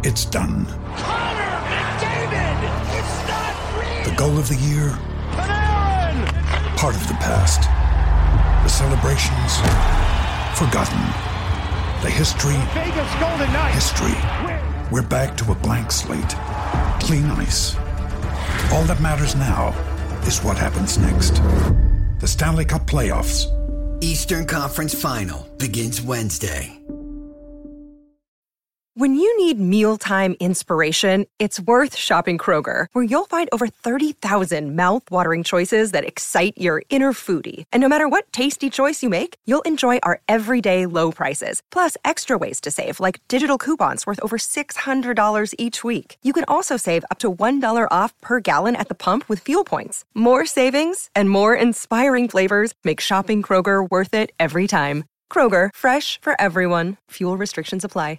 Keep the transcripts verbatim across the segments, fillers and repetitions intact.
It's done. Connor McDavid! It's not real! The goal of the year? Panarin! Part of the past. The celebrations? Forgotten. The history? Vegas Golden Knights! History. We're back to a blank slate. Clean ice. All that matters now is what happens next. The Stanley Cup Playoffs. Eastern Conference Final begins Wednesday. When you need mealtime inspiration, it's worth shopping Kroger, where you'll find over thirty thousand mouth-watering choices that excite your inner foodie. And no matter what tasty choice you make, you'll enjoy our everyday low prices, plus extra ways to save, like digital coupons worth over six hundred dollars each week. You can also save up to one dollar off per gallon at the pump with fuel points. More savings and more inspiring flavors make shopping Kroger worth it every time. Kroger, fresh for everyone. Fuel restrictions apply.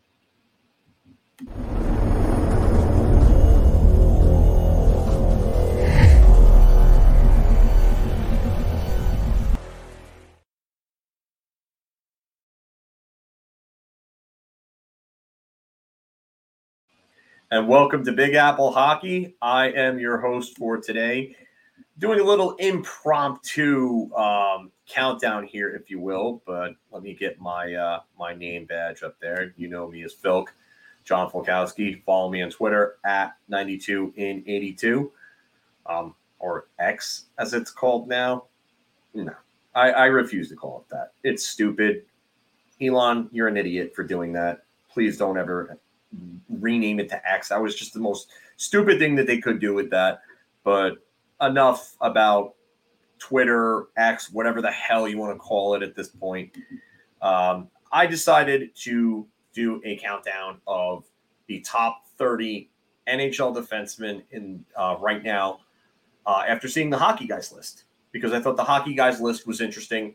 And welcome to Big Apple Hockey. I am your host for today. Doing a little impromptu um, countdown here, if you will. But let me get my uh, my name badge up there. You know me as Filk, John Folkowski. Follow me on Twitter at ninety-two in eighty-two, um, or X as it's called now. No, I, I refuse to call it that. It's stupid. Elon, you're an idiot for doing that. Please don't ever rename it to X. That was just the most stupid thing that they could do with that. But enough about Twitter, X, whatever the hell you want to call it at this point. Um, I decided to do a countdown of the top thirty N H L defensemen in uh, right now uh, after seeing the Hockey Guys list, because I thought the Hockey Guys list was interesting.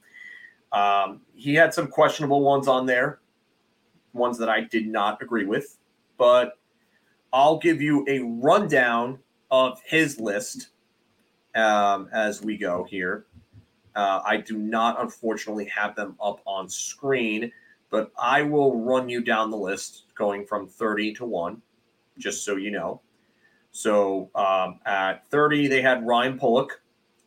Um, he had some questionable ones on there, ones that I did not agree with, but I'll give you a rundown of his list um, as we go here. Uh, I do not, unfortunately, have them up on screen, but I will run you down the list going from thirty to one, just so you know. So um, at thirty, they had Ryan Pulock.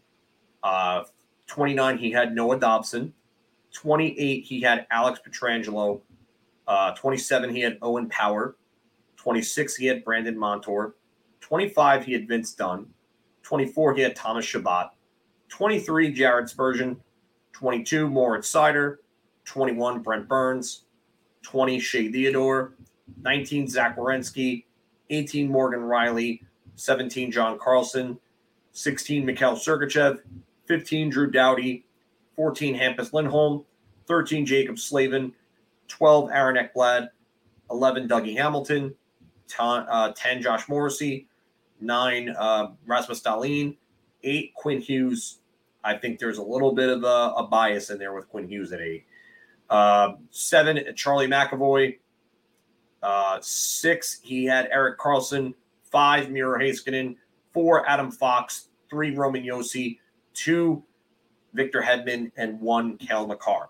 Uh, twenty-nine, he had Noah Dobson. twenty-eight, he had Alex Pietrangelo. Uh, twenty-seven, he had Owen Power. twenty-six, he had Brandon Montour. twenty-five, he had Vince Dunn. twenty-four, he had Thomas Chabot. twenty-three, Jared Spurgeon. twenty-two, Moritz Seider. twenty-one, Brent Burns. twenty, Shea Theodore. nineteen, Zach Werenski. eighteen, Morgan Riley. seventeen, John Carlson. sixteen, Mikhail Sergachev. fifteen, Drew Doughty. fourteen, Hampus Lindholm. thirteen, Jacob Slavin. twelve, Aaron Ekblad. eleven, Dougie Hamilton. ten, uh, ten Josh Morrissey. nine, uh, Rasmus Dahlin. eight, Quinn Hughes. I think there's a little bit of a, a bias in there with Quinn Hughes at eight. Uh, seven, Charlie McAvoy. Uh, six, he had Erik Karlsson. five, Miro Heiskanen. four, Adam Fox. three, Roman Josi. two, Victor Hedman. And one, Cale Makar.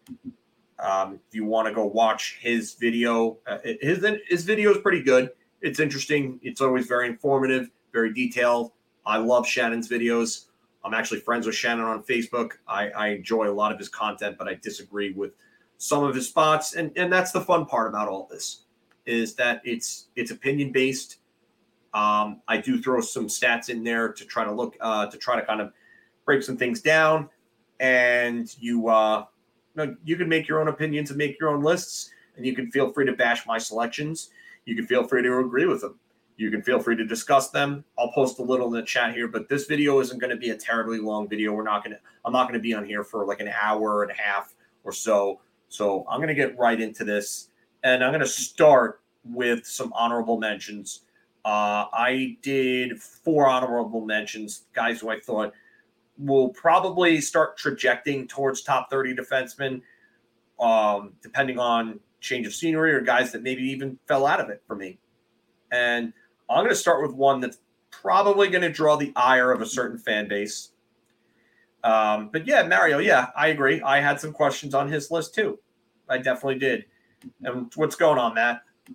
Um, if you want to go watch his video, uh, his his video is pretty good. It's interesting. It's always very informative, very detailed. I love Shannon's videos. I'm actually friends with Shannon on Facebook. I, I enjoy a lot of his content, but I disagree with some of his spots. And, and that's the fun part about all this, is that it's it's opinion based. Um, I do throw some stats in there to try to look uh, to try to kind of break some things down, and you. Uh, No, you can make your own opinions and make your own lists, and you can feel free to bash my selections. You can feel free to agree with them. You can feel free to discuss them. I'll post a little in the chat here, but this video isn't going to be a terribly long video. We're not going to, I'm not going to be on here for like an hour and a half or so. So I'm going to get right into this, and I'm going to start with some honorable mentions. Uh, I did four honorable mentions, guys who I thought will probably start trajecting towards top thirty defensemen, um, depending on change of scenery or guys that maybe even fell out of it for me. And I'm going to start with one that's probably going to draw the ire of a certain fan base. Um, but yeah, Mario, yeah, I agree. I had some questions on his list too. I definitely did. And what's going on, Matt?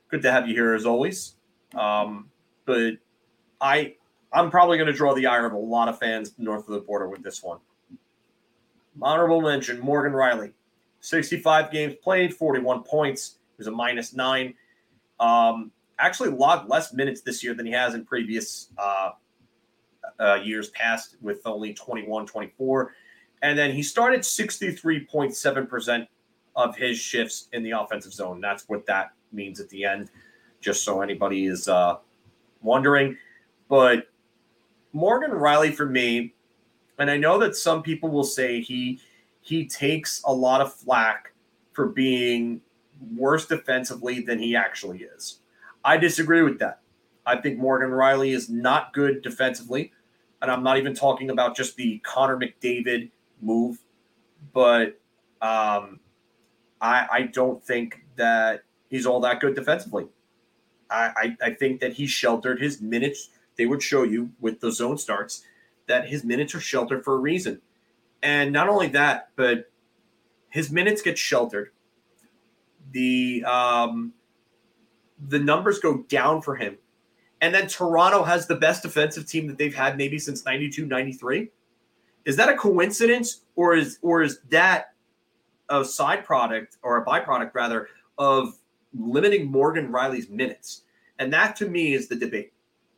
good to have you here as always. Um, but I, I'm probably going to draw the ire of a lot of fans north of the border with this one. Honorable mention, Morgan Riley. sixty-five games played, forty-one points. It was a minus nine. Um, actually logged less minutes this year than he has in previous uh, uh, years past with only twenty-one, twenty-four. And then he started sixty-three point seven percent of his shifts in the offensive zone. That's what that means at the end, just so anybody is uh, wondering. But Morgan Riley for me, and I know that some people will say he he takes a lot of flack for being worse defensively than he actually is. I disagree with that. I think Morgan Riley is not good defensively, and I'm not even talking about just the Connor McDavid move, but um, I, I don't think that he's all that good defensively. I, I, I think that he sheltered his minutes. They would show you with the zone starts that his minutes are sheltered for a reason. And not only that, but his minutes get sheltered. The um, the numbers go down for him. And then Toronto has the best defensive team that they've had maybe since ninety-two, ninety-three. Is that a coincidence, or is or is that a side product or a byproduct rather of limiting Morgan Riley's minutes? And that to me is the debate.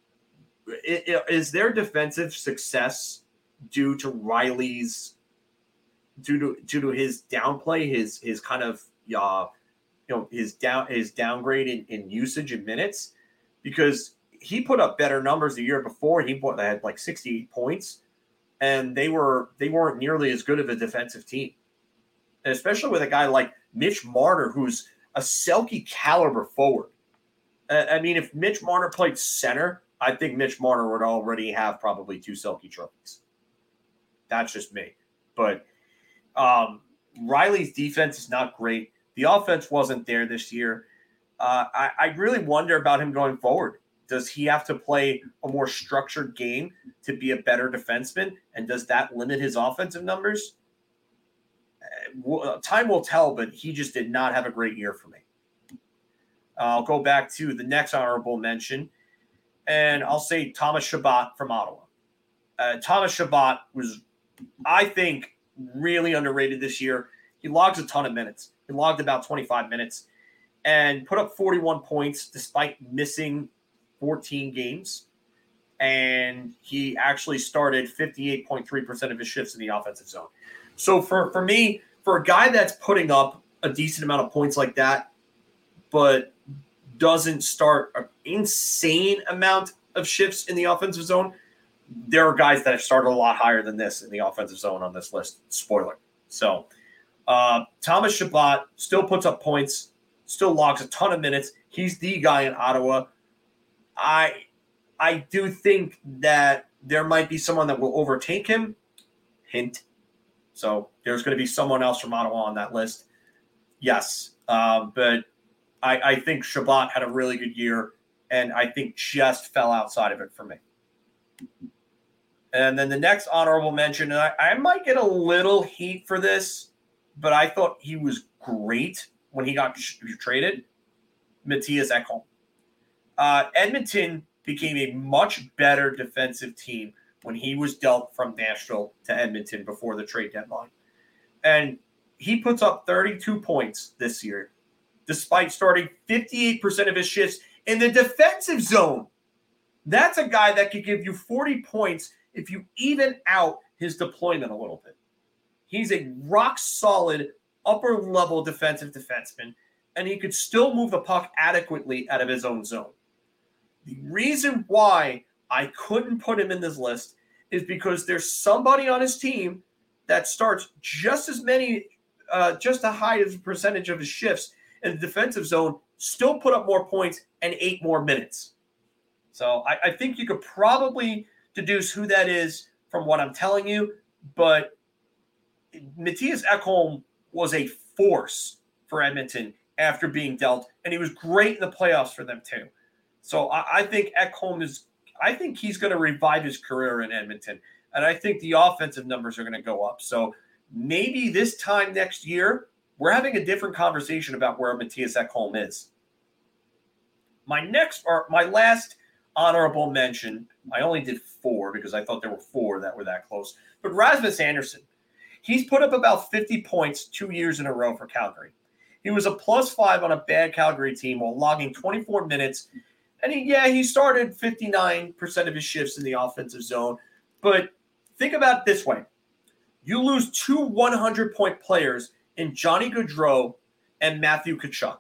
Is their defensive success due to Riley's due to due to his downplay, his his kind of uh, you know his down his downgrade in, in usage and minutes? Because he put up better numbers the year before. He put, had like sixty-eight points, and they were they weren't nearly as good of a defensive team. And especially with a guy like Mitch Marner, who's a Selke caliber forward. Uh, I mean, if Mitch Marner played center, I think Mitch Marner would already have probably two Selke trophies. That's just me. But um, Riley's defense is not great. The offense wasn't there this year. Uh, I, I really wonder about him going forward. Does he have to play a more structured game to be a better defenseman? And does that limit his offensive numbers? Uh, time will tell, but he just did not have a great year for me. I'll go back to the next honorable mention, and I'll say Thomas Chabot from Ottawa. Uh, Thomas Chabot was, I think, really underrated this year. He logs a ton of minutes. He logged about twenty-five minutes and put up forty-one points despite missing fourteen games. And he actually started fifty-eight point three percent of his shifts in the offensive zone. So for, for me, for a guy that's putting up a decent amount of points like that, but doesn't start an insane amount of shifts in the offensive zone, there are guys that have started a lot higher than this in the offensive zone on this list. Spoiler. So uh, Thomas Chabot still puts up points, still logs a ton of minutes. He's the guy in Ottawa. I I do think that there might be someone that will overtake him. Hint. So there's going to be someone else from Ottawa on that list. Yes. Um, but I, I think Chabot had a really good year, and I think just fell outside of it for me. And then the next honorable mention, and I, I might get a little heat for this, but I thought he was great when he got traded, Matthias Ekholm. Uh, Edmonton became a much better defensive team when he was dealt from Nashville to Edmonton before the trade deadline. And he puts up thirty-two points this year, despite starting fifty-eight percent of his shifts in the defensive zone. That's a guy that could give you forty points if you even out his deployment a little bit. He's a rock-solid, upper-level defensive defenseman, and he could still move the puck adequately out of his own zone. The reason why I couldn't put him in this list is because there's somebody on his team that starts just as many, uh, just a high as percentage of his shifts in the defensive zone, still put up more points and eight more minutes. So I, I think you could probably deduce who that is from what I'm telling you, but Matthias Ekholm was a force for Edmonton after being dealt, and he was great in the playoffs for them too. So I, I think Ekholm is, I think he's going to revive his career in Edmonton, and I think the offensive numbers are going to go up. So maybe this time next year, we're having a different conversation about where Matthias Ekholm is. My next or my last honorable mention, I only did four because I thought there were four that were that close. But Rasmus Andersson, he's put up about fifty points two years in a row for Calgary. He was a plus five on a bad Calgary team while logging twenty-four minutes. And he, yeah, he started fifty-nine percent of his shifts in the offensive zone. But think about it this way. You lose two hundred-point players in Johnny Gaudreau and Matthew Tkachuk.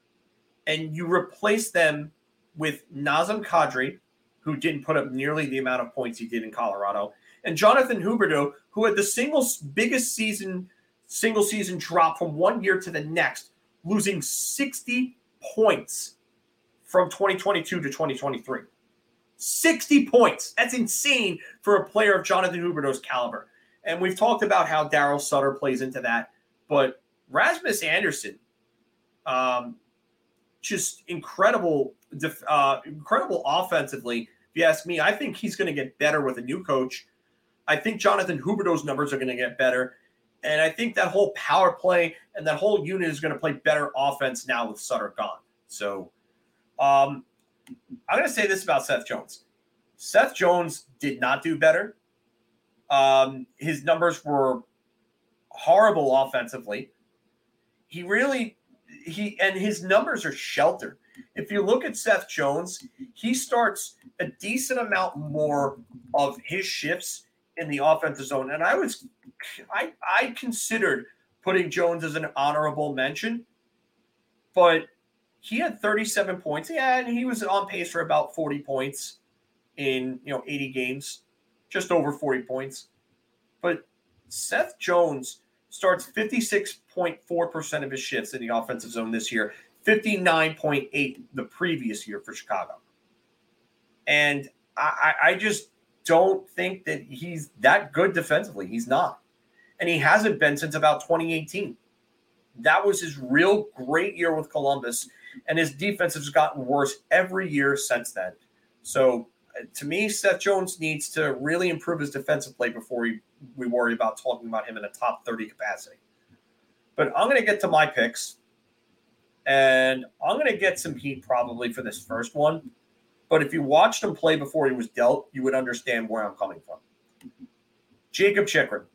And you replace them with Nazem Kadri, who didn't put up nearly the amount of points he did in Colorado, and Jonathan Huberdeau, who had the single biggest season, single season drop from one year to the next, losing sixty points from twenty twenty-two to twenty twenty-three. sixty points. That's insane for a player of Jonathan Huberdeau's caliber. And we've talked about how Daryl Sutter plays into that. But Rasmus Andersson, um, just incredible, uh, incredible offensively. If you ask me, I think he's going to get better with a new coach. I think Jonathan Huberdeau's numbers are going to get better. And I think that whole power play and that whole unit is going to play better offense now with Sutter gone. So um, I'm going to say this about Seth Jones. Seth Jones did not do better. Um, his numbers were horrible offensively. He really, he, and his numbers are sheltered. If you look at Seth Jones, he starts a decent amount more of his shifts in the offensive zone. And I was, I, I considered putting Jones as an honorable mention, but he had thirty-seven points. Yeah, and he was on pace for about forty points in, you know, eighty games, just over forty points. But Seth Jones starts fifty-six point four percent of his shifts in the offensive zone this year, fifty-nine point eight the previous year for Chicago. And I, I just don't think that he's that good defensively. He's not. And he hasn't been since about twenty eighteen. That was his real great year with Columbus, and his defense has gotten worse every year since then. So to me, Seth Jones needs to really improve his defensive play before we, we worry about talking about him in a top thirty capacity. But I'm going to get to my picks, and I'm going to get some heat probably for this first one. But if you watched him play before he was dealt, you would understand where I'm coming from. Jakob Chychrun.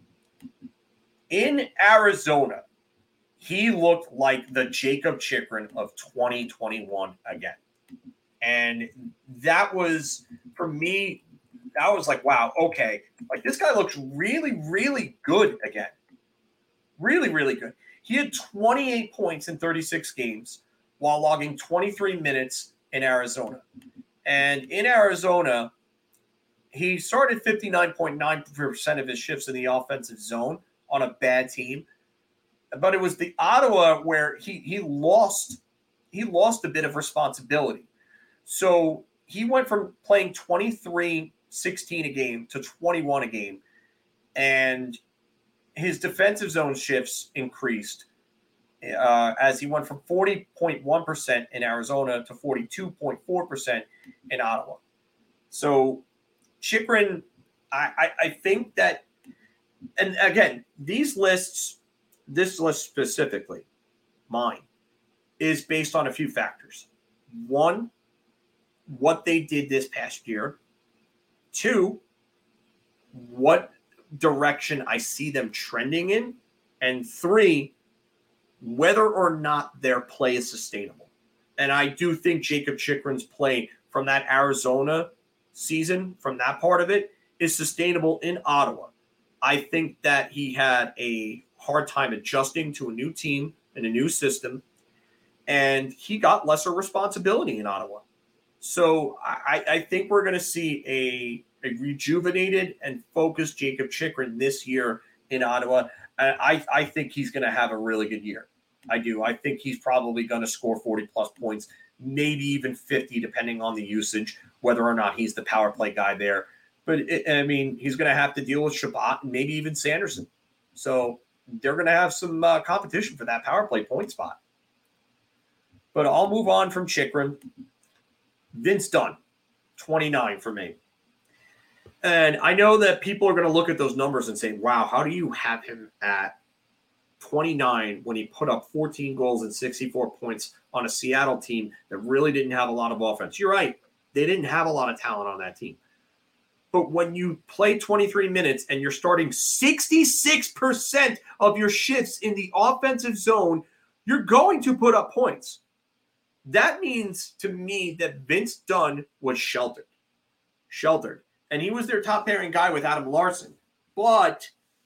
In Arizona, he looked like the Jakob Chychrun of twenty twenty-one again. And that was, for me, that was like, wow, okay. Like, this guy looks really, really good again. Really, really good. He had twenty-eight points in thirty-six games while logging twenty-three minutes in Arizona. And in Arizona, he started fifty-nine point nine percent of his shifts in the offensive zone on a bad team. But it was the Ottawa where he he lost he lost a bit of responsibility. So he went from playing twenty-three sixteen a game to twenty-one a game. And his defensive zone shifts increased uh, as he went from forty point one percent in Arizona to forty-two point four percent in Ottawa. So Chychrun, I, I, I think that, and again, these lists, this list specifically, mine, is based on a few factors. One, what they did this past year. Two, what direction I see them trending in. And three, whether or not their play is sustainable. And I do think Jakob Chychrun's play from that Arizona season, from that part of it, is sustainable in Ottawa. I think that he had a hard time adjusting to a new team and a new system, and he got lesser responsibility in Ottawa. So I, I think we're going to see a, a rejuvenated and focused Jakob Chychrun this year in Ottawa. And I, I think he's going to have a really good year. I do. I think he's probably going to score forty plus points, maybe even fifty, depending on the usage, whether or not he's the power play guy there. But, it, I mean, he's going to have to deal with Shabbat and maybe even Sanderson. So they're going to have some uh, competition for that power play point spot. But I'll move on from Chychrun. Vince Dunn, twenty-nine for me. And I know that people are going to look at those numbers and say, wow, how do you have him at twenty-nine when he put up fourteen goals and sixty-four points on a Seattle team that really didn't have a lot of offense. You're right. They didn't have a lot of talent on that team. But when you play twenty-three minutes and you're starting sixty-six percent of your shifts in the offensive zone, you're going to put up points. That means to me that Vince Dunn was sheltered. Sheltered. And he was their top pairing guy with Adam Larson. But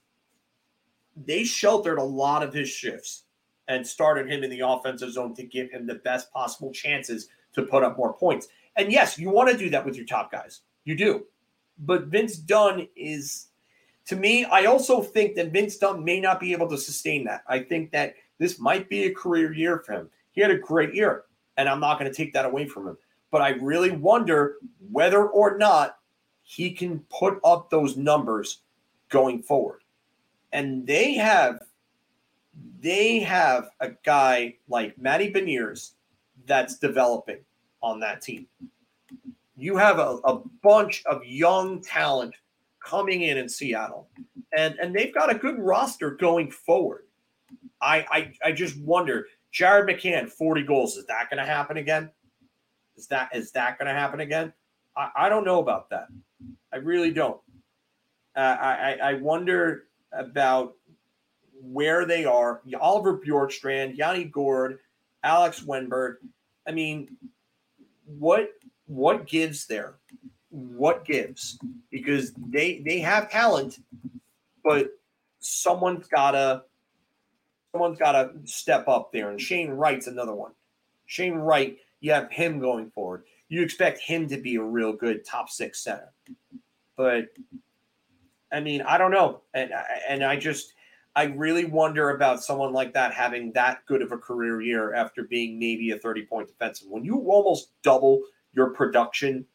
they sheltered a lot of his shifts and started him in the offensive zone to give him the best possible chances to put up more points. And yes, you want to do that with your top guys. You do. But Vince Dunn is, to me, I also think that Vince Dunn may not be able to sustain that. I think that this might be a career year for him. He had a great year, and I'm not going to take that away from him. But I really wonder whether or not he can put up those numbers going forward. And they have, they have a guy like Matty Beniers that's developing on that team. You have a, a bunch of young talent coming in in Seattle, and, and they've got a good roster going forward. I, I I just wonder, Jared McCann, forty goals, is that going to happen again? Is that is that going to happen again? I, I don't know about that. I really don't. Uh, I, I wonder about where they are. Oliver Bjorkstrand, Yanni Gourde, Alex Wenberg. I mean, what what gives there? What gives? Because they they have talent, but someone's gotta someone's gotta step up there. And Shane Wright's another one. Shane Wright, you have him going forward. You expect him to be a real good top six center. But I mean, I don't know. And and I just I really wonder about someone like that having that good of a career year after being maybe a thirty-point defenseman. When you almost double your production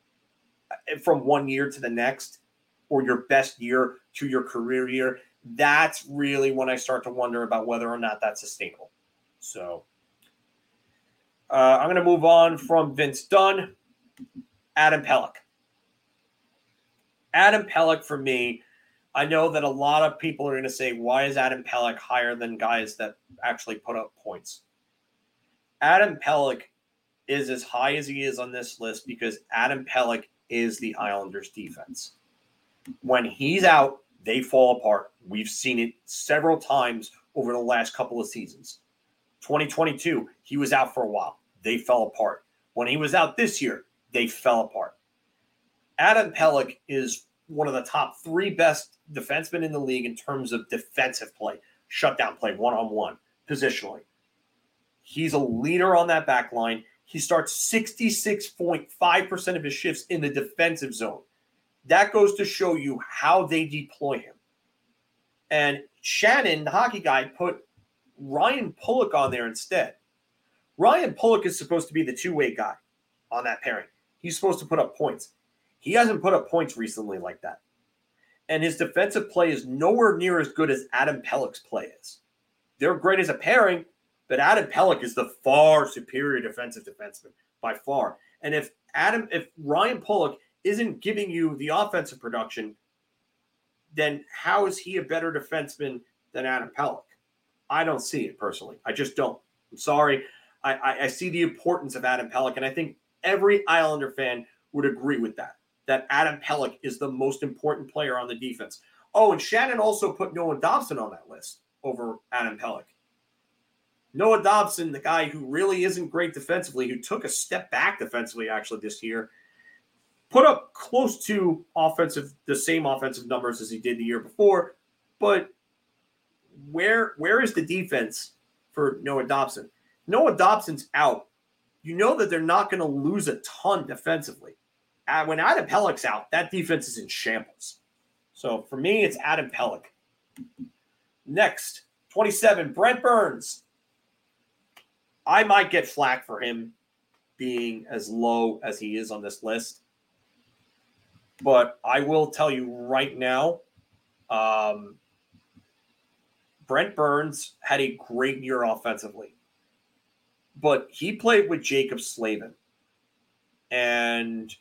from one year to the next, or your best year to your career year, that's really when I start to wonder about whether or not that's sustainable. So uh, I'm going to move on from Vince Dunn. Adam Pelech. Adam Pelech, for me, I know that a lot of people are going to say, why is Adam Pelech higher than guys that actually put up points? Adam Pelech is as high as he is on this list because Adam Pelech is the Islanders' defense. When he's out, they fall apart. We've seen it several times over the last couple of seasons. twenty twenty-two, he was out for a while. They fell apart. When he was out this year, they fell apart. Adam Pelech is one of the top three best defensemen in the league in terms of defensive play, shutdown play, one-on-one, positionally. He's a leader on that back line. He starts sixty-six point five percent of his shifts in the defensive zone. That goes to show you how they deploy him. And Shannon, the hockey guy, put Ryan Pulock on there instead. Ryan Pulock is supposed to be the two-way guy on that pairing. He's supposed to put up points. He hasn't put up points recently like that. And his defensive play is nowhere near as good as Adam Pelech's play is. They're great as a pairing, but Adam Pelech is the far superior defensive defenseman by far. And if Adam, if Ryan Pulock isn't giving you the offensive production, then how is he a better defenseman than Adam Pelech? I don't see it personally. I just don't. I'm sorry. I, I, I see the importance of Adam Pelech, and I think every Islander fan would agree with that, that Adam Pelech is the most important player on the defense. Oh, and Shannon also put Noah Dobson on that list over Adam Pelech. Noah Dobson, the guy who really isn't great defensively, who took a step back defensively actually this year, put up close to offensive, the same offensive numbers as he did the year before. But where where is the defense for Noah Dobson? Noah Dobson's out. You know that they're not going to lose a ton defensively. Uh, when Adam Pelech's out, that defense is in shambles. So for me, it's Adam Pelech. Next, twenty-seven, Brent Burns. I might get flack for him being as low as he is on this list. But I will tell you right now, um, Brent Burns had a great year offensively. But he played with Jacob Slavin. And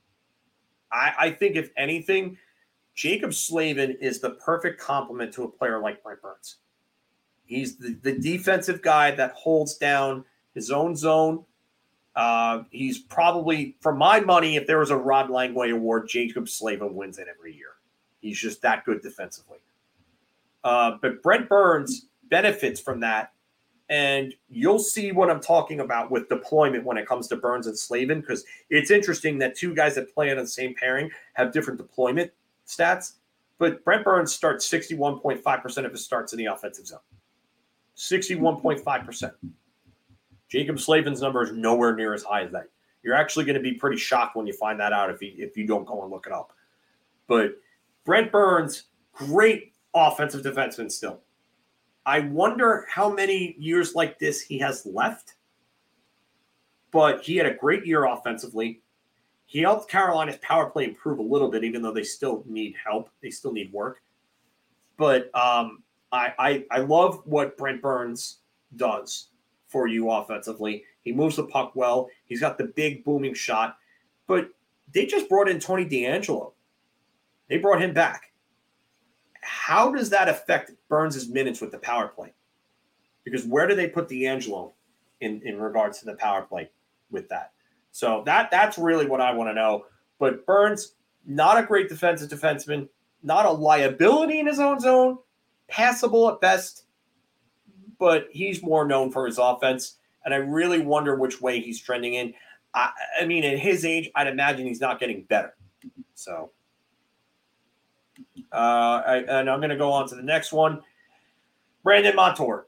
I, I think, if anything, Jacob Slavin is the perfect complement to a player like Brent Burns. He's the, the defensive guy that holds down his own zone. Uh, he's probably, for my money, if there was a Rod Langway award, Jacob Slavin wins it every year. He's just that good defensively. Uh, but Brent Burns benefits from that. And you'll see what I'm talking about with deployment when it comes to Burns and Slavin, because it's interesting that two guys that play on the same pairing have different deployment stats. But Brent Burns starts sixty-one point five percent of his starts in the offensive zone. sixty-one point five percent. Jacob Slavin's number is nowhere near as high as that. You're actually going to be pretty shocked when you find that out if you, if you don't go and look it up. But Brent Burns, great offensive defenseman still. I wonder how many years like this he has left. But he had a great year offensively. He helped Carolina's power play improve a little bit, even though they still need help. They still need work. But um, I, I I love what Brent Burns does for you offensively. He moves the puck well. He's got the big booming shot. But they just brought in Tony DeAngelo. They brought him back. How does that affect Burns' minutes with the power play? Because where do they put DeAngelo in, in regards to the power play with that? So that that's really what I want to know. But Burns, not a great defensive defenseman, not a liability in his own zone, passable at best, but he's more known for his offense. And I really wonder which way he's trending in. I, I mean, at his age, I'd imagine he's not getting better. So, uh, I, and I'm going to go on to the next one. Brandon Montour.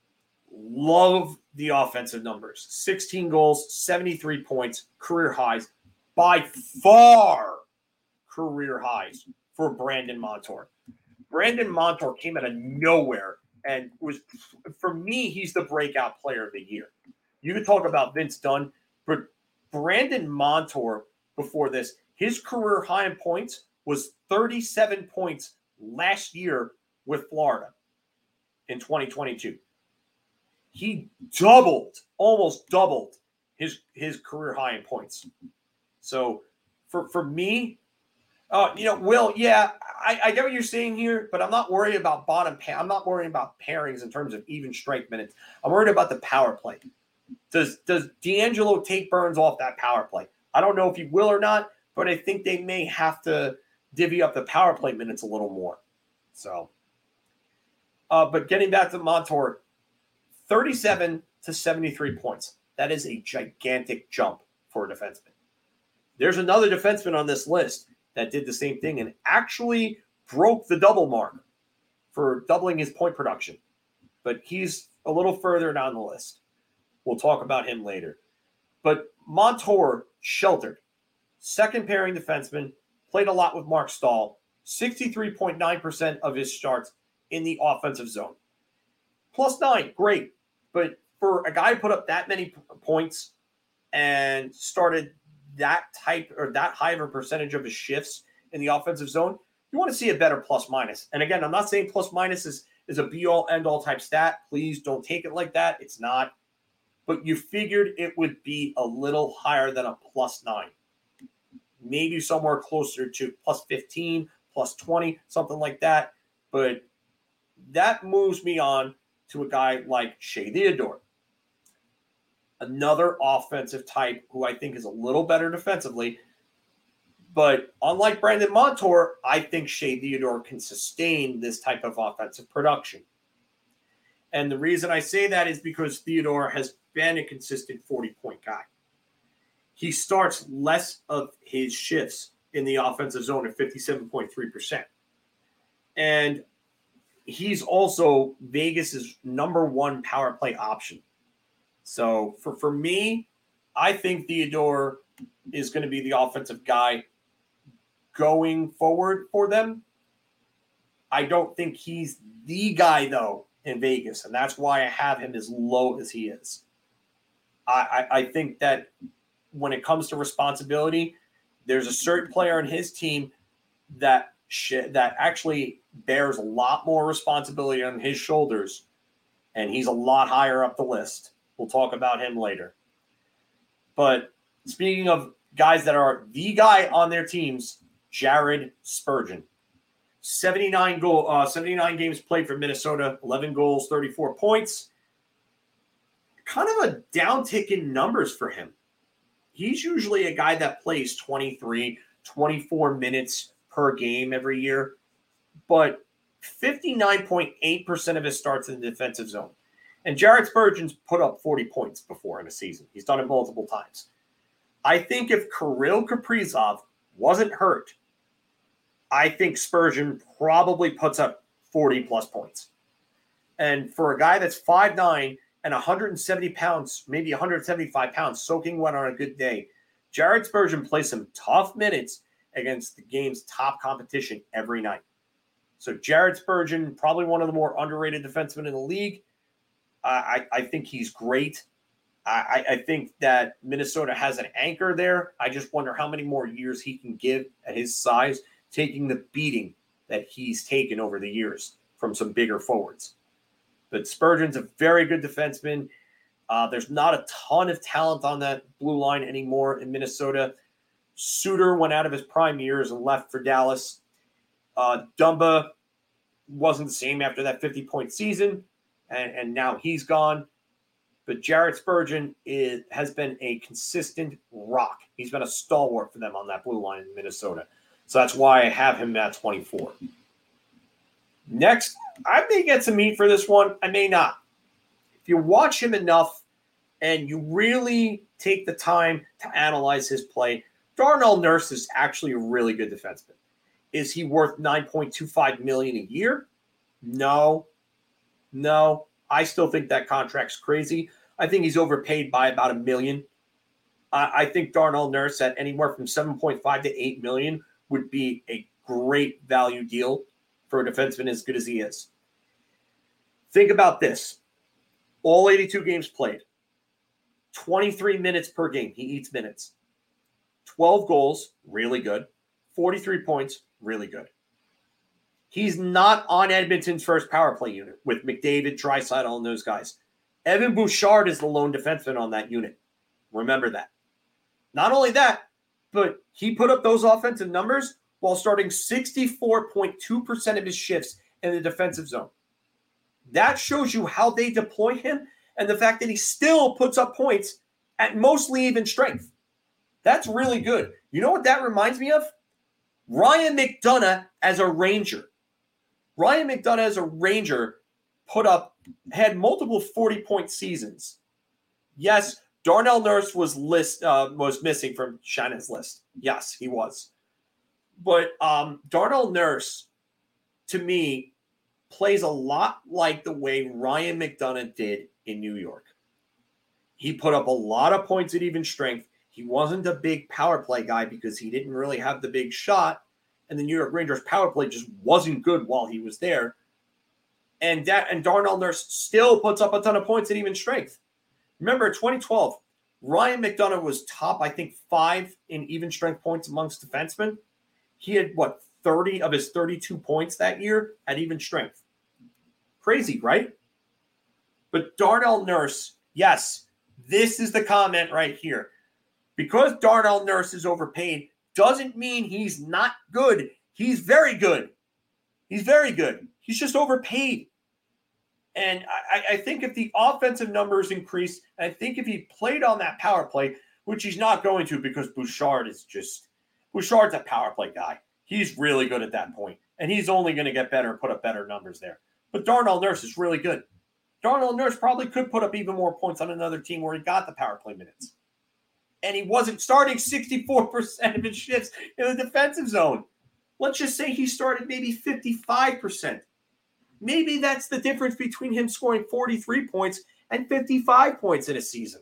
Love the offensive numbers. sixteen goals, seventy-three points, career highs. By far, career highs for Brandon Montour. Brandon Montour came out of nowhere and was, for me, he's the breakout player of the year. You could talk about Vince Dunn, but Brandon Montour, before this, his career high in points was thirty-seven points last year with Florida in twenty twenty-two. He doubled, almost doubled his, his career high in points. So for, for me, uh, you know, Will, yeah, I, I get what you're saying here, but I'm not worried about bottom pair. I'm not worried about pairings in terms of even strike minutes. I'm worried about the power play. Does does DeAngelo take Burns off that power play? I don't know if he will or not, but I think they may have to divvy up the power play minutes a little more. So, uh, but getting back to Montour, thirty-seven to seventy-three points. That is a gigantic jump for a defenseman. There's another defenseman on this list that did the same thing and actually broke the double mark for doubling his point production. But he's a little further down the list. We'll talk about him later. But Montour sheltered. Second pairing defenseman, played a lot with Mark Stahl. sixty-three point nine percent of his starts in the offensive zone. Plus nine, great. But for a guy who put up that many p- points and started that type or that high of a percentage of his shifts in the offensive zone, you want to see a better plus minus. And again, I'm not saying plus minus is, is a be all end all type stat. Please don't take it like that. It's not. But you figured it would be a little higher than a plus nine. Maybe somewhere closer to plus fifteen, plus twenty, something like that. But that moves me on to a guy like Shea Theodore. Another offensive type who I think is a little better defensively. But unlike Brandon Montour, I think Shea Theodore can sustain this type of offensive production. And the reason I say that is because Theodore has been a consistent forty-point guy. He starts less of his shifts in the offensive zone at fifty-seven point three percent. And he's also Vegas's number one power play option. So for, for me, I think Theodore is going to be the offensive guy going forward for them. I don't think he's the guy, though, in Vegas, and that's why I have him as low as he is. I, I, I think that when it comes to responsibility, there's a certain player on his team that sh- that actually bears a lot more responsibility on his shoulders, and he's a lot higher up the list. We'll talk about him later. But speaking of guys that are the guy on their teams, Jared Spurgeon. seventy-nine goal, uh, seventy-nine games played for Minnesota, eleven goals, thirty-four points. Kind of a downtick in numbers for him. He's usually a guy that plays twenty-three, twenty-four minutes per game every year, but fifty-nine point eight percent of his starts in the defensive zone. And Jared Spurgeon's put up forty points before in a season. He's done it multiple times. I think if Kirill Kaprizov wasn't hurt, I think Spurgeon probably puts up forty plus points. And for a guy that's five nine and one hundred seventy pounds, maybe one hundred seventy-five pounds, soaking wet on a good day, Jared Spurgeon plays some tough minutes against the game's top competition every night. So Jared Spurgeon, probably one of the more underrated defensemen in the league. I, I think he's great. I, I think that Minnesota has an anchor there. I just wonder how many more years he can give at his size, taking the beating that he's taken over the years from some bigger forwards. But Spurgeon's a very good defenseman. Uh, there's not a ton of talent on that blue line anymore in Minnesota. Suter went out of his prime years and left for Dallas. Uh, Dumba wasn't the same after that fifty-point season, and, and now he's gone. But Jared Spurgeon is, has been a consistent rock. He's been a stalwart for them on that blue line in Minnesota. So that's why I have him at twenty-four. Next, I may get some heat for this one. I may not. If you watch him enough and you really take the time to analyze his play, Darnell Nurse is actually a really good defenseman. Is he worth nine point two five million dollars a year? No. No. I still think that contract's crazy. I think he's overpaid by about a million. I, I think Darnell Nurse at anywhere from seven point five to eight million dollars would be a great value deal for a defenseman as good as he is. Think about this. All eighty-two games played. twenty-three minutes per game. He eats minutes. twelve goals, really good. forty-three points, really good. He's not on Edmonton's first power play unit with McDavid, Draisaitl, and those guys. Evan Bouchard is the lone defenseman on that unit. Remember that. Not only that, but he put up those offensive numbers while starting sixty-four point two percent of his shifts in the defensive zone. That shows you how they deploy him and the fact that he still puts up points at mostly even strength. That's really good. You know what that reminds me of? Ryan McDonough as a Ranger. Ryan McDonough as a Ranger put up, had multiple forty-point seasons. Yes, Darnell Nurse was list uh, was missing from Shannon's list. Yes, he was. But um, Darnell Nurse, to me, plays a lot like the way Ryan McDonough did in New York. He put up a lot of points at even strength. He wasn't a big power play guy because he didn't really have the big shot. And the New York Rangers power play just wasn't good while he was there. And that, and Darnell Nurse still puts up a ton of points at even strength. Remember, twenty twelve, Ryan McDonough was top, I think, five in even strength points amongst defensemen. He had, what, thirty of his thirty-two points that year at even strength. Crazy, right? But Darnell Nurse, yes, this is the comment right here. Because Darnell Nurse is overpaid doesn't mean he's not good. He's very good. He's very good. He's just overpaid. And I, I think if the offensive numbers increase, and I think if he played on that power play, which he's not going to because Bouchard is just, Bouchard's a power play guy. He's really good at that point. And he's only going to get better and put up better numbers there. But Darnell Nurse is really good. Darnell Nurse probably could put up even more points on another team where he got the power play minutes. And he wasn't starting sixty-four percent of his shifts in the defensive zone. Let's just say he started maybe fifty-five percent. Maybe that's the difference between him scoring forty-three points and fifty-five points in a season.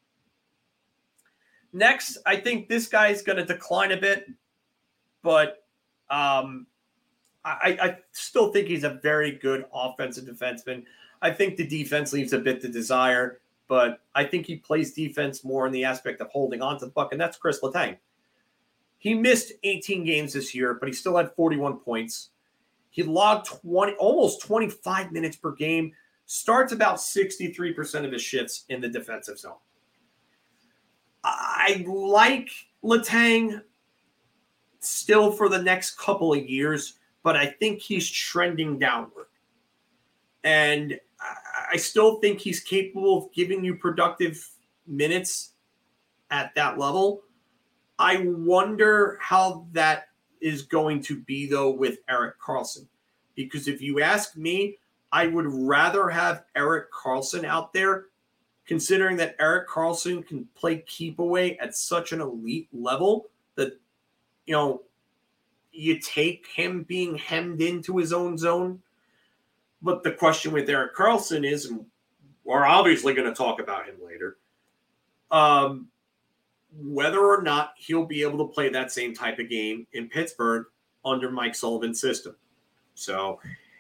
Next, I think this guy is going to decline a bit, but um, I, I still think he's a very good offensive defenseman. I think the defense leaves a bit to desire, but I think he plays defense more in the aspect of holding on to the puck, and that's Chris Letang. He missed eighteen games this year, but he still had forty-one points. He logged twenty, almost twenty-five minutes per game, starts about sixty-three percent of his shifts in the defensive zone. I like Letang still for the next couple of years, but I think he's trending downward. And I still think he's capable of giving you productive minutes at that level. I wonder how that is going to be, though, with Erik Karlsson. Because if you ask me, I would rather have Erik Karlsson out there, considering that Erik Karlsson can play keep away at such an elite level that, you know, you take him being hemmed into his own zone. But the question with Erik Karlsson is, and we're obviously going to talk about him later, um, whether or not he'll be able to play that same type of game in Pittsburgh under Mike Sullivan's system. So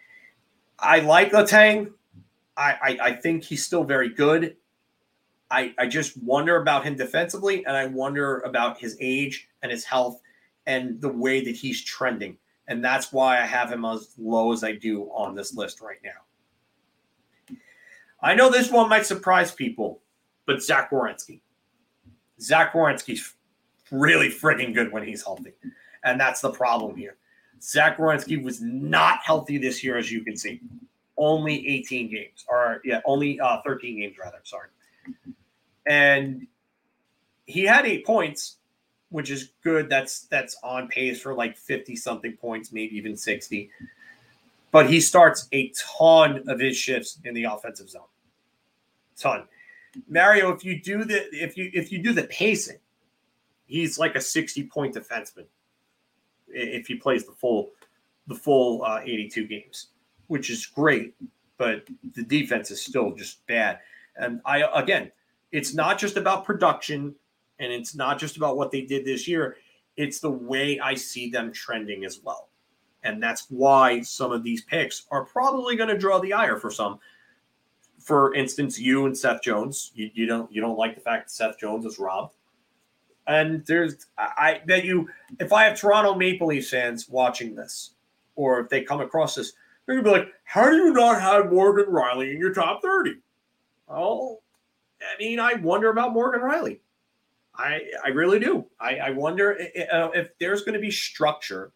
I like Letang. I, I, I think he's still very good. I, I just wonder about him defensively, and I wonder about his age and his health and the way that he's trending. And that's why I have him as low as I do on this list right now. I know this one might surprise people, but Zach Werenski. Zach Werenski's really friggin' good when he's healthy. And that's the problem here. Zach Werenski was not healthy this year, as you can see. Only eighteen games. Or, yeah, only uh, thirteen games, rather. Sorry. And he had eight points, which is good. That's that's on pace for like fifty-something points, maybe even sixty. But he starts a ton of his shifts in the offensive zone. Ton. Mario, if you do the if you if you do the pacing, he's like a sixty-point defenseman if he plays the full the full uh, eighty-two games, which is great. But the defense is still just bad. And I again, it's not just about production, and it's not just about what they did this year. It's the way I see them trending as well. And that's why some of these picks are probably going to draw the ire for some. For instance, you and Seth Jones, you, you don't you don't like the fact that Seth Jones is robbed. And there's, I, I bet you, if I have Toronto Maple Leafs fans watching this, or if they come across this, they're going to be like, how do you not have Morgan Rielly in your top thirty? Oh, I mean, I wonder about Morgan Rielly. I I really do. I, I wonder if, if there's going to be structure.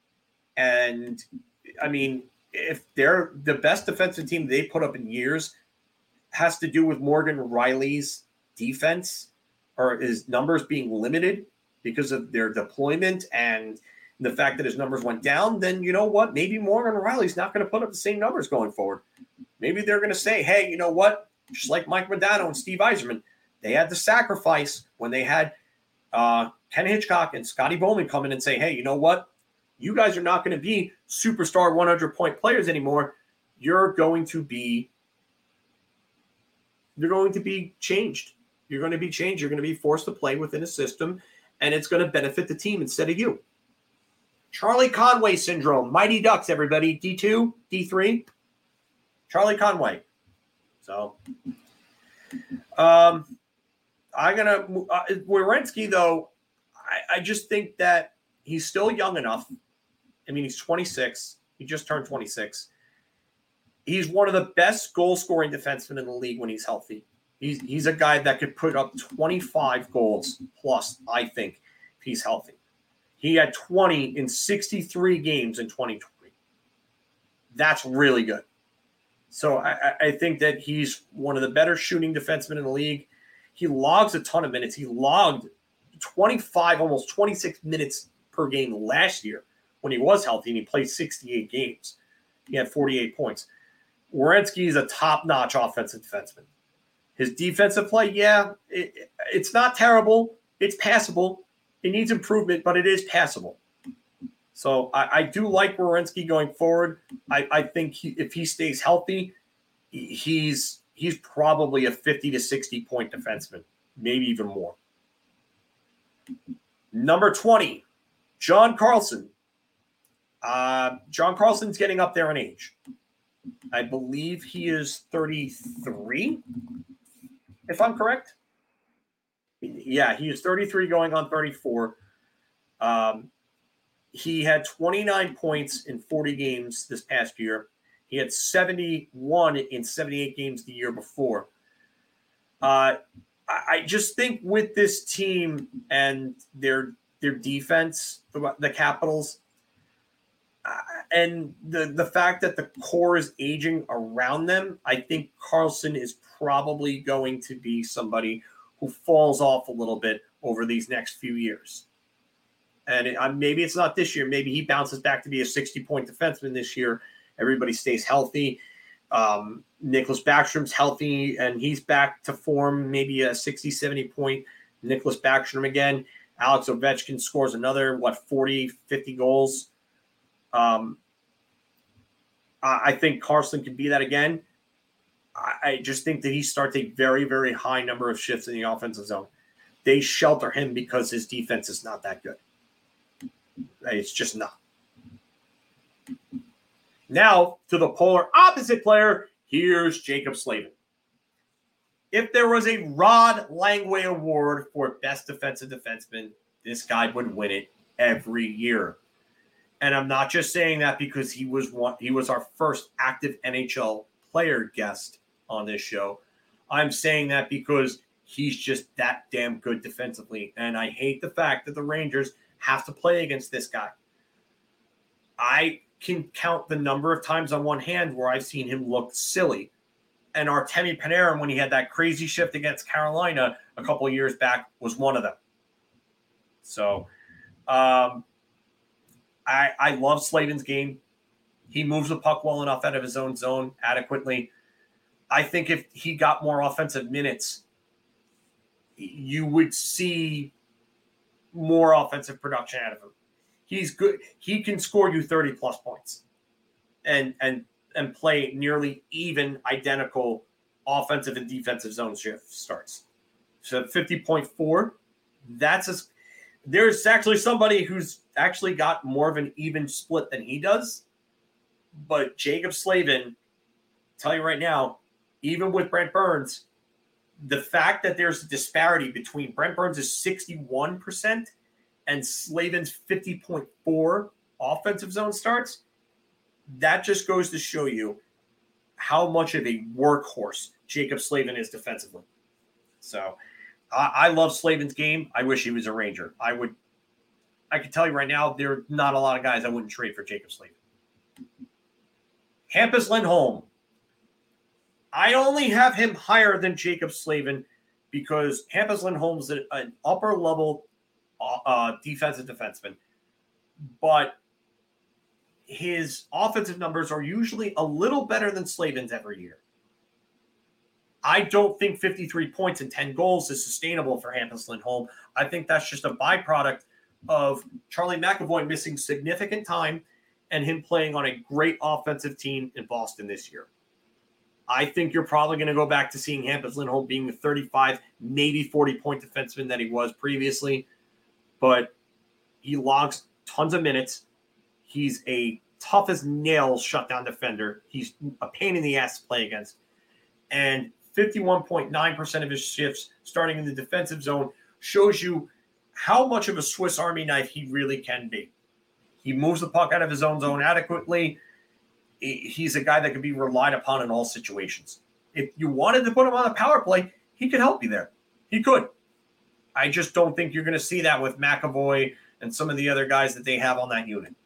And, I mean, if they're the best defensive team they put up in years has to do with Morgan Rielly's defense or his numbers being limited because of their deployment and the fact that his numbers went down, then you know what? Maybe Morgan Rielly's not going to put up the same numbers going forward. Maybe they're going to say, hey, you know what? Just like Mike Modano and Steve Yzerman, they had to sacrifice when they had uh, Ken Hitchcock and Scotty Bowman come in and say, hey, you know what? You guys are not going to be superstar one hundred point players anymore. You're going to be You're going to be changed. You're going to be changed. You're going to be forced to play within a system, and it's going to benefit the team instead of you. Charlie Conway syndrome. Mighty Ducks, everybody. D two, D three. Charlie Conway. So, um, I'm going to uh, – Werenski, though, I, I just think that he's still young enough. I mean, he's twenty-six. He just turned twenty-six. He's one of the best goal-scoring defensemen in the league when he's healthy. He's he's a guy that could put up twenty-five goals plus, I think, if he's healthy. He had twenty in sixty-three games in twenty twenty. That's really good. So I, I think that he's one of the better shooting defensemen in the league. He logs a ton of minutes. He logged twenty-five, almost twenty-six minutes per game last year when he was healthy, and he played sixty-eight games. He had forty-eight points. Werenski is a top-notch offensive defenseman. His defensive play, yeah, it, it's not terrible. It's passable. It needs improvement, but it is passable. So I, I do like Werenski going forward. I, I think he, if he stays healthy, he's he's probably a fifty to sixty point defenseman, maybe even more. Number twenty, John Carlson. Uh, John Carlson's getting up there in age. I believe he is thirty-three, if I'm correct. Yeah, he is thirty-three going on thirty-four. Um, he had twenty-nine points in forty games this past year. He had seventy-one in seventy-eight games the year before. Uh, I, I just think with this team and their their defense, the, the Capitals, and the, the fact that the core is aging around them, I think Karlsson is probably going to be somebody who falls off a little bit over these next few years. And it, uh, maybe it's not this year. Maybe he bounces back to be a sixty-point defenseman this year. Everybody stays healthy. Um, Nicholas Backstrom's healthy, and he's back to form, maybe a sixty, seventy-point Nicholas Backstrom again. Alex Ovechkin scores another, what, forty, fifty goals. Um, I, I think Karlsson can be that again. I, I just think that he starts a very, very high number of shifts in the offensive zone. They shelter him because his defense is not that good. It's just not. Now, to the polar opposite player, here's Jaccob Slavin. If there was a Rod Langway Award for Best Defensive Defenseman, this guy would win it every year. And I'm not just saying that because he was one, he was our first active N H L player guest on this show. I'm saying that because he's just that damn good defensively. And I hate the fact that the Rangers have to play against this guy. I can count the number of times on one hand where I've seen him look silly. And Artemi Panarin, when he had that crazy shift against Carolina a couple of years back, was one of them. So um, I, I love Slavin's game. He moves the puck well enough out of his own zone adequately. I think if he got more offensive minutes, you would see more offensive production out of him. He's good. He can score you thirty plus points and and and play nearly even identical offensive and defensive zone shift starts. So fifty point four, that's as there's actually somebody who's actually got more of an even split than he does. But Jaccob Slavin, tell you right now, even with Brent Burns, the fact that there's a disparity between Brent Burns' sixty-one percent and Slavin's fifty point four offensive zone starts, that just goes to show you how much of a workhorse Jaccob Slavin is defensively. So I, I love Slavin's game. I wish he was a Ranger. I would, I can tell you right now, there are not a lot of guys I wouldn't trade for Jaccob Slavin. Hampus Lindholm. I only have him higher than Jaccob Slavin because Hampus Lindholm's an, an upper level uh, defensive defenseman, but his offensive numbers are usually a little better than Slavin's every year. I don't think fifty-three points and ten goals is sustainable for Hampus Lindholm. I think that's just a byproduct of Charlie McAvoy missing significant time and him playing on a great offensive team in Boston this year. I think you're probably going to go back to seeing Hampus Lindholm being the thirty-five, maybe forty-point defenseman that he was previously, but he logs tons of minutes. He's a tough as nails shutdown defender. He's a pain in the ass to play against. And fifty-one point nine percent of his shifts starting in the defensive zone shows you how much of a Swiss Army knife he really can be. He moves the puck out of his own zone adequately. He's a guy that can be relied upon in all situations. If you wanted to put him on a power play, he could help you there. He could. I just don't think you're going to see that with McAvoy and some of the other guys that they have on that unit.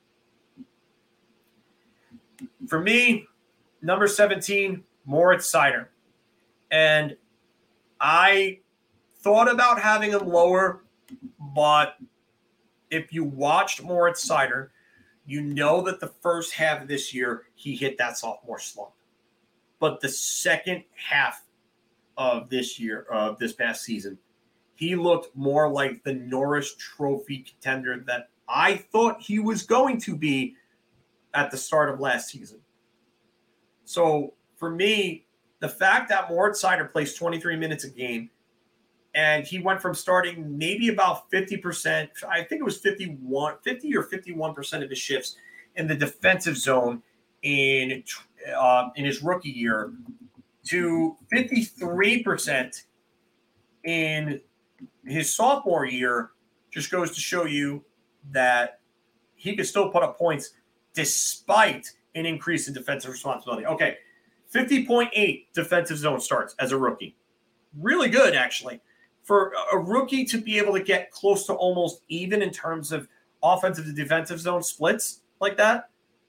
For me, number seventeen, Moritz Seider. And I thought about having him lower, but if you watched Moritz Seider, you know that the first half of this year, he hit that sophomore slump. But the second half of this year, of this past season, he looked more like the Norris Trophy contender that I thought he was going to be at the start of last season. So for me, the fact that Moritz Seider plays twenty-three minutes a game, and he went from starting maybe about fifty percent, I think it was fifty-one, fifty or fifty-one percent of his shifts in the defensive zone in uh, in his rookie year to fifty-three percent in his sophomore year, just goes to show you that he could still put up points despite an increase in defensive responsibility. Okay, fifty point eight defensive zone starts as a rookie. Really good, actually. For a rookie to be able to get close to almost even in terms of offensive to defensive zone splits like that,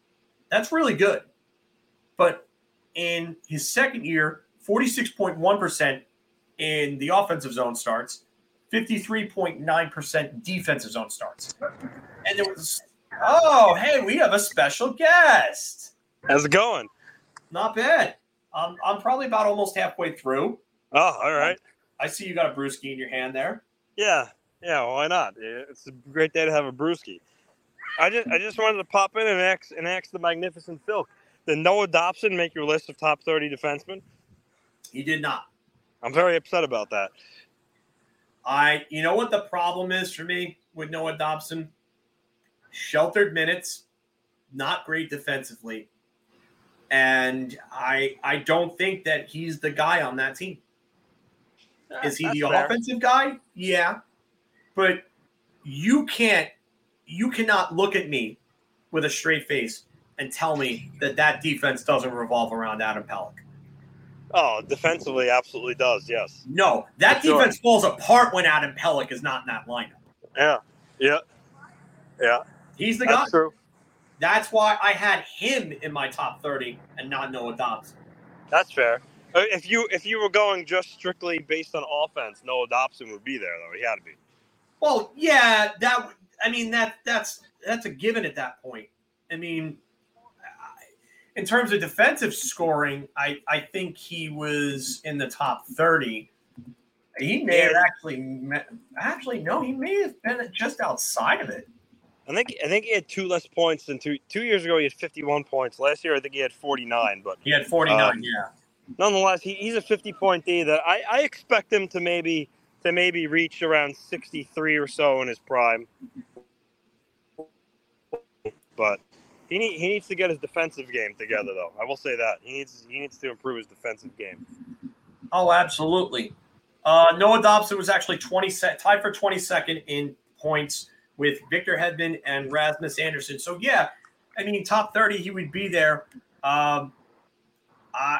That's really good. But in his second year, forty-six point one percent in the offensive zone starts, fifty-three point nine percent defensive zone starts. And there was, oh, hey, we have a special guest. How's it going? Not bad. Um, I'm probably about almost halfway through. Oh, all right. I see you got a brewski in your hand there. Yeah, yeah. Why not? It's a great day to have a brewski. I just, I just wanted to pop in and ask, and ask the magnificent Phil. Did Noah Dobson make your list of top thirty defensemen? He did not. I'm very upset about that. I, you know what the problem is for me with Noah Dobson? Sheltered minutes, not great defensively. And I I don't think that he's the guy on that team. Is he That's the fair. offensive guy? Yeah. But you can't, you cannot look at me with a straight face and tell me that that defense doesn't revolve around Adam Pelech. Oh, defensively, absolutely does. Yes. No, that For sure. defense falls apart when Adam Pelech is not in that lineup. Yeah. Yeah. Yeah. He's the guy. That's true. That's why I had him in my top thirty and not Noah Dobson. That's fair. Uh, If you if you were going just strictly based on offense, Noah Dobson would be there, though. He had to be. Well, yeah, that I mean that that's that's a given at that point. I mean, in terms of defensive scoring, I, I think he was in the top thirty. He may have actually met, actually no, he may have been just outside of it. I think I think he had two less points than two two years ago. He had fifty-one points. Last year, I think he had forty-nine. But He had forty-nine, Um, yeah. nonetheless, he, he's a fifty-point D that I, I expect him to maybe to maybe reach around sixty-three or so in his prime. But he need, he needs to get his defensive game together, though. I will say that he needs he needs to improve his defensive game. Oh, absolutely. Uh, Noah Dobson was actually twenty tied for twenty-second in points with Victor Hedman and Rasmus Anderson. So, yeah, I mean, top thirty, he would be there. Um, I,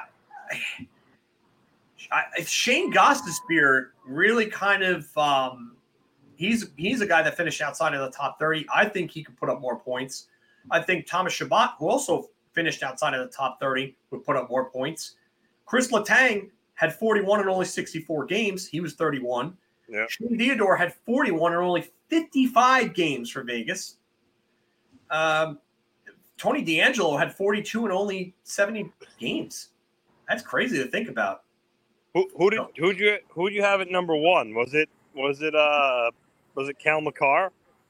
I, Shane Gostisbehere really kind of um, he's he's a guy that finished outside of the top thirty. I think he could put up more points. I think Thomas Chabot, who also finished outside of the top thirty, would put up more points. Chris Letang had forty-one in only sixty-four games. He was thirty-one. Yeah. Shane Theodore had forty-one in only fifty-five games for Vegas. Um, Tony DeAngelo had forty-two in only seventy games. That's crazy to think about. Who who did who you who you have at number one? Was it was it uh was it Cal McCarr?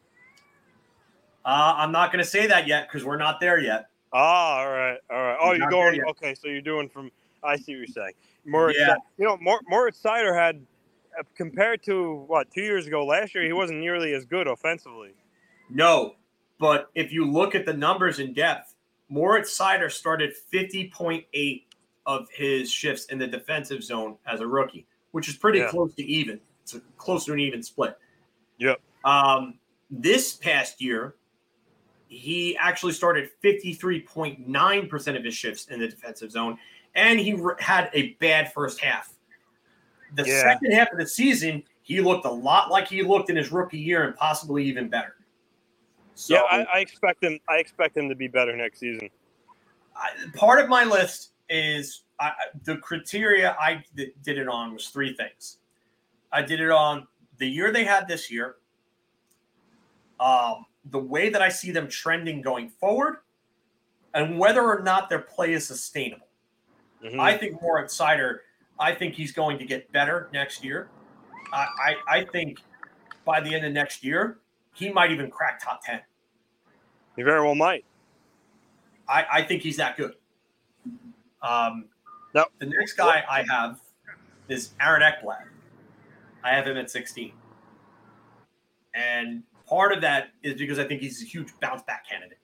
Uh, I'm not going to say that yet because we're not there yet. Ah, all right, all right. Oh, Not you're there going yet. okay. So you're doing from. I see what you're saying. Moritz, Yeah. you know, Mor- Moritz Seider had uh, compared to what two years ago. Last year, he wasn't nearly as good offensively. No, but if you look at the numbers in depth, Moritz Seider started fifty point eight of his shifts in the defensive zone as a rookie, which is pretty Yeah. close to even. It's a, close to an even split. Yep. Um, this past year, he actually started fifty-three point nine percent of his shifts in the defensive zone, and he re- had a bad first half. The Yeah. second half of the season, he looked a lot like he looked in his rookie year and possibly even better. So yeah, I, I expect him. I expect him to be better next season. I, part of my list is I, the criteria I d- did it on was three things. I did it on the year they had this year, um, the way that I see them trending going forward, and whether or not their play is sustainable. Mhm. I think Moritz Seider, I think he's going to get better next year. I, I, I think by the end of next year, he might even crack top ten. He very well might. I, I think he's that good. Um, Now- the next guy I have is Aaron Ekblad. I have him at sixteen. And part of that is because I think he's a huge bounce back candidate.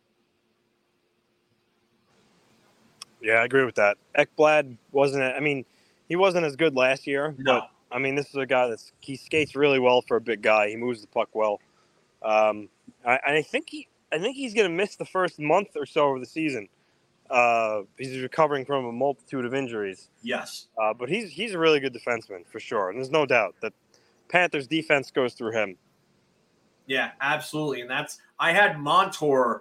Yeah, I agree with that. Ekblad wasn't. I mean, he wasn't as good last year. No. But I mean, this is a guy that's he skates really well for a big guy. He moves the puck well. Um, I, I think he. I think he's going to miss the first month or so of the season. Uh, he's recovering from a multitude of injuries. Yes. Uh, but he's he's a really good defenseman for sure, and there's no doubt that Panthers defense goes through him. Yeah, absolutely. And that's I had Montour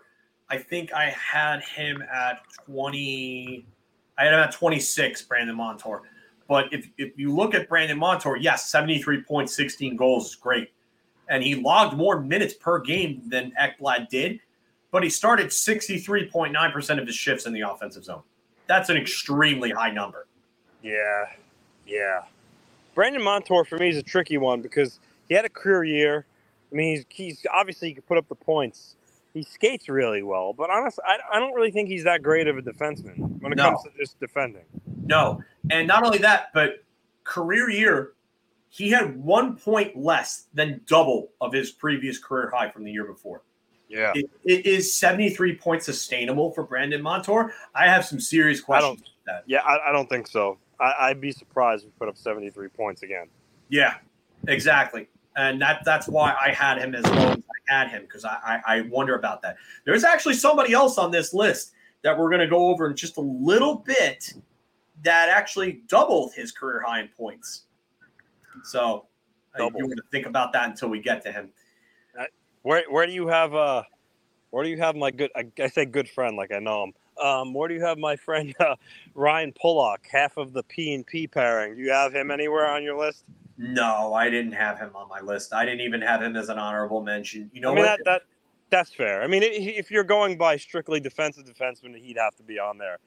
I think I had him at twenty. I had him at twenty-six, Brandon Montour. But if, if you look at Brandon Montour, yes, seventy-three points, sixteen goals is great. And he logged more minutes per game than Ekblad did, but he started sixty-three point nine percent of his shifts in the offensive zone. That's an extremely high number. Yeah, yeah. Brandon Montour, for me, is a tricky one because he had a career year. I mean, he's, he's obviously he can put up the points. He skates really well, but honestly, I, I don't really think he's that great of a defenseman when it No. comes to just defending. No. And not only that, but career year, he had one point less than double of his previous career high from the year before. Yeah. It, it is seventy-three points sustainable for Brandon Montour? I have some serious questions with that. Yeah, I, I don't think so. I, I'd be surprised if we put up seventy-three points again. Yeah, exactly. And that that's why I had him as low as I had him, because I, I, I wonder about that. There's actually somebody else on this list that we're going to go over in just a little bit that actually doubled his career high in points. So uh, you want to think about that until we get to him. Uh, where where do you have uh where do you have my good I, I say good friend like I know him. Um, where do you have my friend uh, Ryan Pulock, half of the P and P pairing? Do you have him anywhere on your list? No, I didn't have him on my list. I didn't even have him as an honorable mention. You know I mean, what? That, that that's fair. I mean, if you're going by strictly defensive defenseman, he'd have to be on there.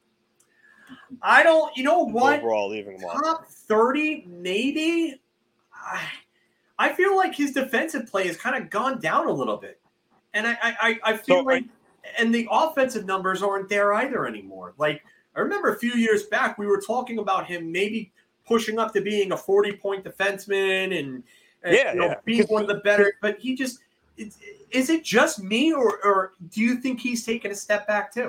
I don't. You know what? Overall, leaving him off. Top thirty, maybe. I, I feel like his defensive play has kind of gone down a little bit, and I I, I feel So, like, I, and the offensive numbers aren't there either anymore. Like I remember a few years back, we were talking about him maybe pushing up to being a forty-point defenseman and, and Yeah, you know, yeah. being Because- one of the better. But he just is, is it just me, or or do you think he's taken a step back too?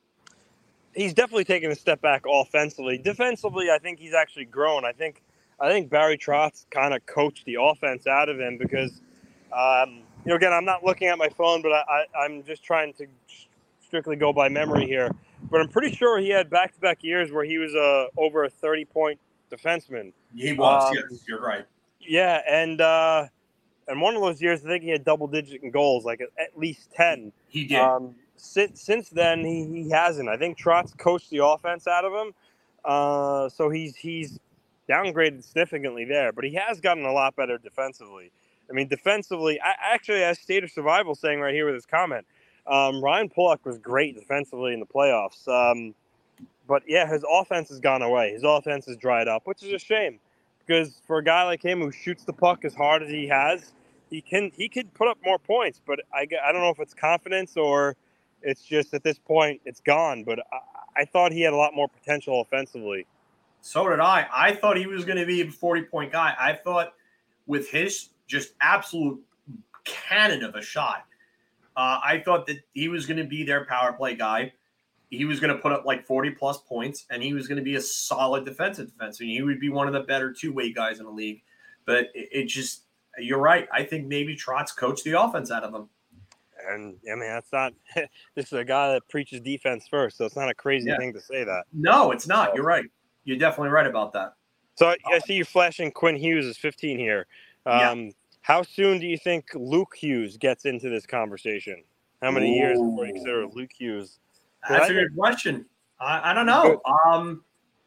He's definitely taken a step back offensively. Defensively, I think he's actually grown. I think I think Barry Trotz kind of coached the offense out of him because, um, you know, again, I'm not looking at my phone, but I, I, I'm just trying to strictly go by memory here. But I'm pretty sure he had back-to-back years where he was uh, over a thirty-point defenseman. He was. Um, yes, you're right. Yeah, and uh, and one of those years, I think he had double-digit in goals, like at, at least ten. He did. Um, since since then, he, he hasn't. I think Trotz coached the offense out of him, uh, so he's he's downgraded significantly there. But he has gotten a lot better defensively. I mean, defensively, I actually, as State of Survival saying right here with his comment, um, Ryan Pulock was great defensively in the playoffs. Um, but yeah, his offense has gone away. His offense has dried up, which is a shame because for a guy like him who shoots the puck as hard as he has, he can he could put up more points. But I, I don't know if it's confidence or it's just at this point it's gone. But I, I thought he had a lot more potential offensively. So did I. I thought he was going to be a forty-point guy. I thought with his just absolute cannon of a shot, uh, I thought that he was going to be their power play guy. He was going to put up like forty-plus points, and he was going to be a solid defensive defenseman. He would be one of the better two-way guys in the league. But it, it just – you're right. I think maybe Trotz coached the offense out of him. And, I mean, that's not – this is a guy that preaches defense first, so it's not a crazy Yeah. thing to say that. No, it's not. You're right. You're definitely right about that. So I, I see you flashing Quinn Hughes is fifteen here. Um, Yeah. How soon do you think Luke Hughes gets into this conversation? How many years before you Ooh. consider Luke Hughes? That's I a think- good question. I, I don't know. Um,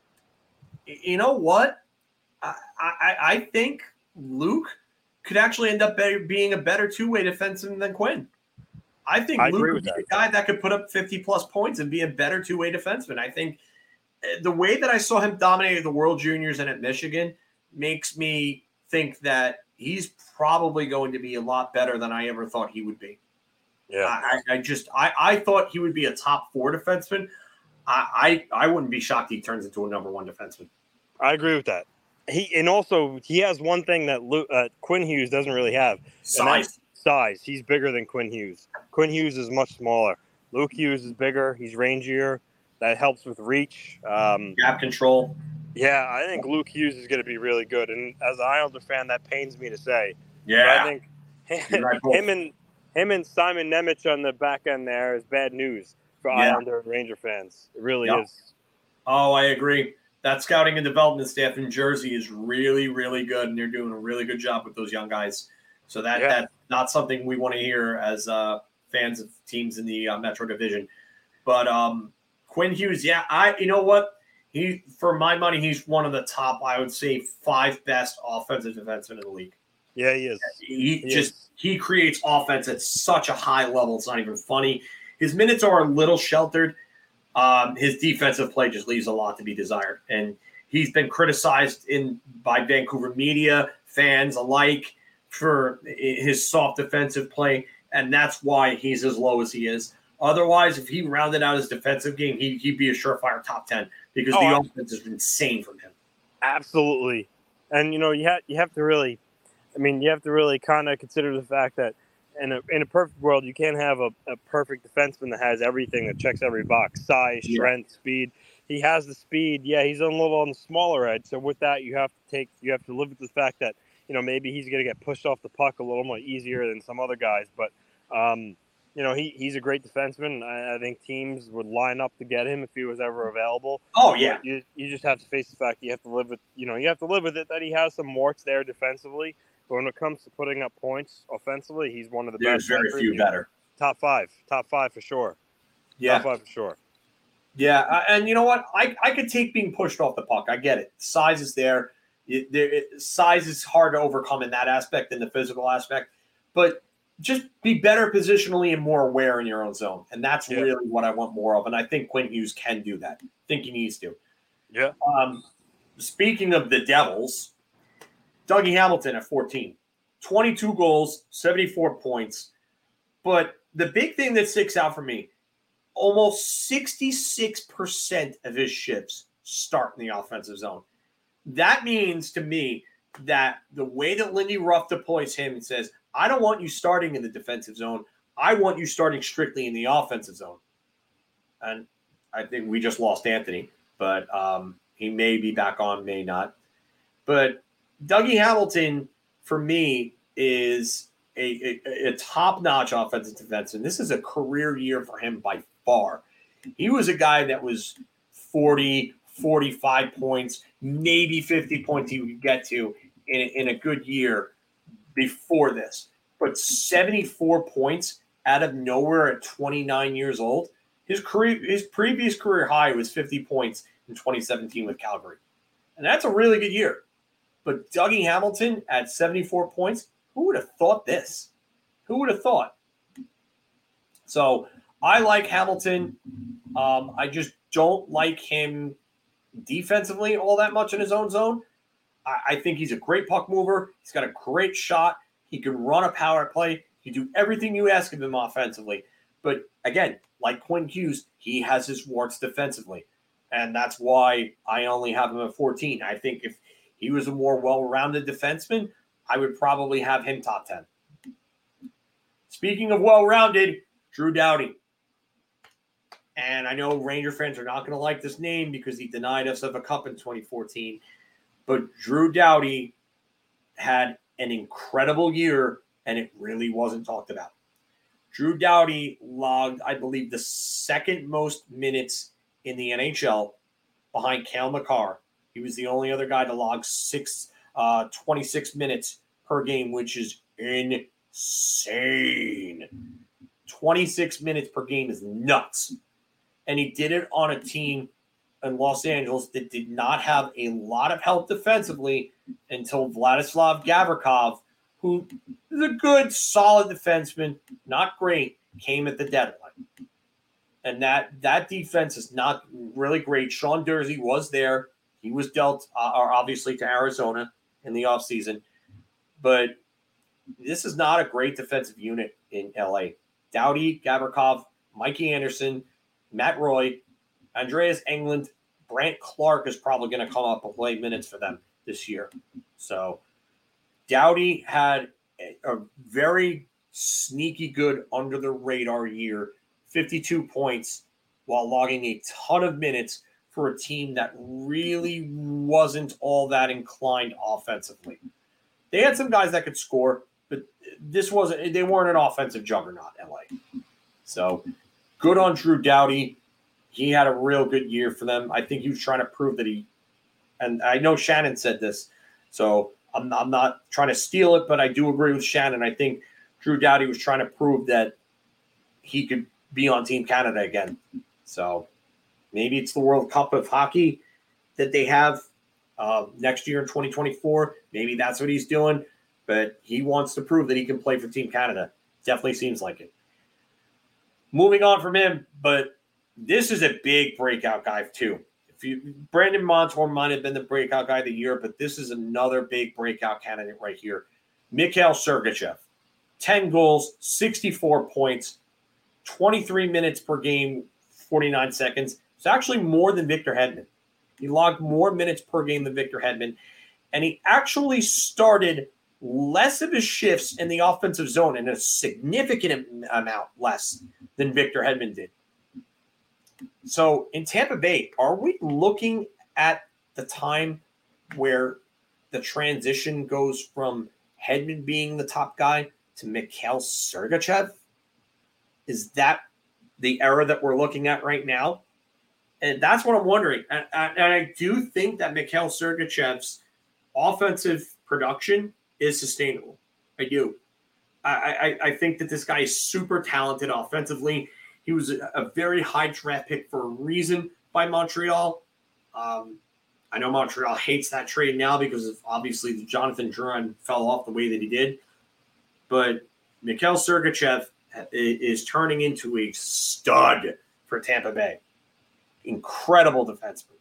y- you know what? I, I, I think Luke could actually end up be- being a better two-way defenseman than Quinn. I think I Luke agree would with be that. a guy that could put up fifty-plus points and be a better two-way defenseman. I think uh, the way that I saw him dominate the World Juniors and at Michigan makes me think that he's probably going to be a lot better than I ever thought he would be. Yeah. I, I just I, I thought he would be a top four defenseman. I, I I wouldn't be shocked he turns into a number one defenseman. I agree with that. He and also he has one thing that Luke, uh, Quinn Hughes doesn't really have. and Size. that's Size. He's bigger than Quinn Hughes. Quinn Hughes is much smaller. Luke Hughes is bigger. He's rangier. That helps with reach. Um, Gap control. yeah, I think Luke Hughes is going to be really good. And as an Islander fan, that pains me to say. But Yeah. I think You're right, both. him and him and Simon Nemec on the back end there is bad news for Yeah. Islander and Ranger fans. It really Yeah. is. Oh, I agree. That scouting and development staff in Jersey is really, really good, and they're doing a really good job with those young guys. So that Yeah. that's not something we want to hear as uh, fans of teams in the uh, Metro Division. But um, Quinn Hughes, yeah, I you know what? He for my money, he's one of the top, I would say, five best offensive defensemen in the league. Yeah, he is. He, he just is. he creates offense at such a high level. It's not even funny. His minutes are a little sheltered. Um, his defensive play just leaves a lot to be desired, and he's been criticized in by Vancouver media, fans alike, for his soft defensive play, and that's why he's as low as he is. Otherwise, if he rounded out his defensive game, he, he'd be a surefire top ten because oh, the I, offense is insane from him. Absolutely, and you know you have you have to really, I mean, you have to really kind of consider the fact that in a in a perfect world, you can't have a, a perfect defenseman that has everything that checks every box: size, strength, yeah. speed. He has the speed. Yeah, he's a little on the smaller edge. So with that, you have to take you have to live with the fact that you know maybe he's going to get pushed off the puck a little more easier than some other guys. But um, you know he he's a great defenseman. I, I think teams would line up to get him if he was ever available. Oh yeah, but you you just have to face the fact you have to live with you know you have to live with it that he has some warts there defensively. But when it comes to putting up points offensively, he's one of the There's best. There's very few better. Top five, top five for sure. Yeah, top five for sure. Yeah, uh, and you know what? I, I could take being pushed off the puck. I get it. Size is there. It, there it, size is hard to overcome in that aspect than the physical aspect. But just be better positionally and more aware in your own zone. And that's yeah. really what I want more of. And I think Quinn Hughes can do that. I think he needs to. Yeah. Um, speaking of the Devils, Dougie Hamilton at fourteen. twenty-two goals, seventy-four points. But the big thing that sticks out for me, almost sixty-six percent of his shifts start in the offensive zone. That means to me that the way that Lindy Ruff deploys him and says, I don't want you starting in the defensive zone. I want you starting strictly in the offensive zone. And I think we just lost Anthony, but um, he may be back on, may not. But Dougie Hamilton, for me, is a, a, a top-notch offensive defenseman. This is a career year for him by far. He was a guy that was forty, forty-five points, maybe fifty points he would get to in, in a good year before this. But seventy-four points out of nowhere at twenty-nine years old. His career, his previous career high was fifty points in twenty seventeen with Calgary. And that's a really good year. But Dougie Hamilton at seventy-four points, who would have thought this? Who would have thought? So I like Hamilton. Um, I just don't like him defensively all that much in his own zone. I, I think he's a great puck mover. He's got a great shot. He can run a power play. He can do everything you ask of him offensively. But again, like Quinn Hughes, he has his warts defensively. And that's why I only have him at fourteen. I think if he was a more well-rounded defenseman, I would probably have him top ten. Speaking of well-rounded, Drew Doughty. And I know Ranger fans are not going to like this name because he denied us of a cup in twenty fourteen. But Drew Doughty had an incredible year, and it really wasn't talked about. Drew Doughty logged, I believe, the second most minutes in the N H L behind Cale Makar. He was the only other guy to log six, uh, twenty-six minutes per game, which is insane. twenty-six minutes per game is nuts. And he did it on a team in Los Angeles that did not have a lot of help defensively until Vladislav Gavrikov, who is a good, solid defenseman, not great, came at the deadline. And that that defense is not really great. Sean Durzi was there. He was dealt, uh, obviously, to Arizona in the offseason. But this is not a great defensive unit in L A. Doughty, Gavrikov, Mikey Anderson, Matt Roy, Andreas Englund, Brant Clark is probably going to come up and play minutes for them this year. So Doughty had a, a very sneaky good under-the-radar year, fifty-two points while logging a ton of minutes for a team that really wasn't all that inclined offensively. They had some guys that could score, but this wasn't, they weren't an offensive juggernaut, L A. So good on Drew Doughty. He had a real good year for them. I think he was trying to prove that he, and I know Shannon said this, so I'm, I'm not trying to steal it, but I do agree with Shannon. I think Drew Doughty was trying to prove that he could be on Team Canada again. So maybe it's the World Cup of hockey that they have uh, next year in twenty twenty-four. Maybe that's what he's doing, but he wants to prove that he can play for Team Canada. Definitely seems like it. Moving on from him, but this is a big breakout guy too. If you Brandon Montour might have been the breakout guy of the year, but this is another big breakout candidate right here. Mikhail Sergachev, ten goals, sixty-four points, twenty-three minutes per game, forty-nine seconds. It's actually more than Victor Hedman. He logged more minutes per game than Victor Hedman, and he actually started less of his shifts in the offensive zone and a significant amount less than Victor Hedman did. So in Tampa Bay, are we looking at the time where the transition goes from Hedman being the top guy to Mikhail Sergachev? Is that the era that we're looking at right now? And that's what I'm wondering. And, and I do think that Mikhail Sergachev's offensive production is sustainable. I do. I, I, I think that this guy is super talented offensively. He was a, a very high draft pick for a reason by Montreal. Um, I know Montreal hates that trade now because of obviously Jonathan Drouin fell off the way that he did. But Mikhail Sergachev is turning into a stud for Tampa Bay. Incredible defenseman.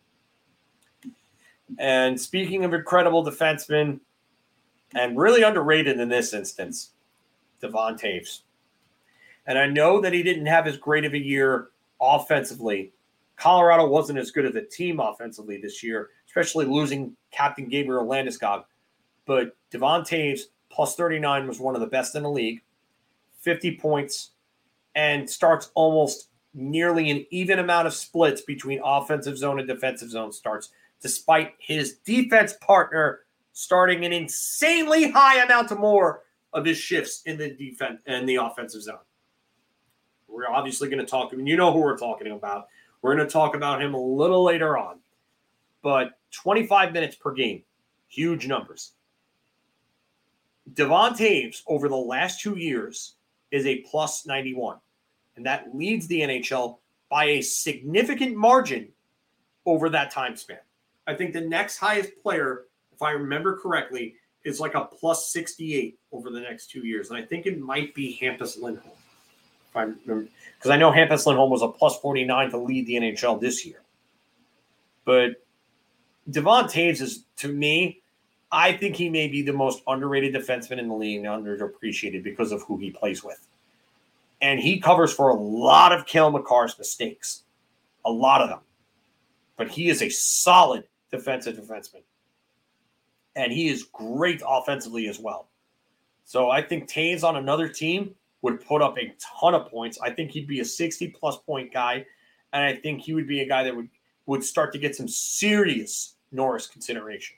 And speaking of incredible defensemen, and really underrated in this instance, Devon Toews. And I know that he didn't have as great of a year offensively. Colorado wasn't as good as a team offensively this year, especially losing Captain Gabriel Landeskog. But Devon Toews, plus thirty-nine, was one of the best in the league. fifty points, and starts almost nearly an even amount of splits between offensive zone and defensive zone starts, despite his defense partner starting an insanely high amount of more of his shifts in the defense and the offensive zone. We're obviously going to talk, I mean, you know who we're talking about. We're going to talk about him a little later on. But twenty-five minutes per game, huge numbers. Devon Toews over the last two years is a plus ninety-one. And that leads the N H L by a significant margin over that time span. I think the next highest player, if I remember correctly, is like a plus sixty-eight over the next two years. And I think it might be Hampus Lindholm. If I remember, because I know Hampus Lindholm was a plus forty-nine to lead the N H L this year. But Devon Toews is, to me, I think he may be the most underrated defenseman in the league and underappreciated because of who he plays with. And he covers for a lot of Cale Makar's mistakes. A lot of them. But he is a solid defensive defenseman. And he is great offensively as well. So I think Toews on another team would put up a ton of points. I think he'd be a sixty-plus point guy. And I think he would be a guy that would, would start to get some serious Norris consideration.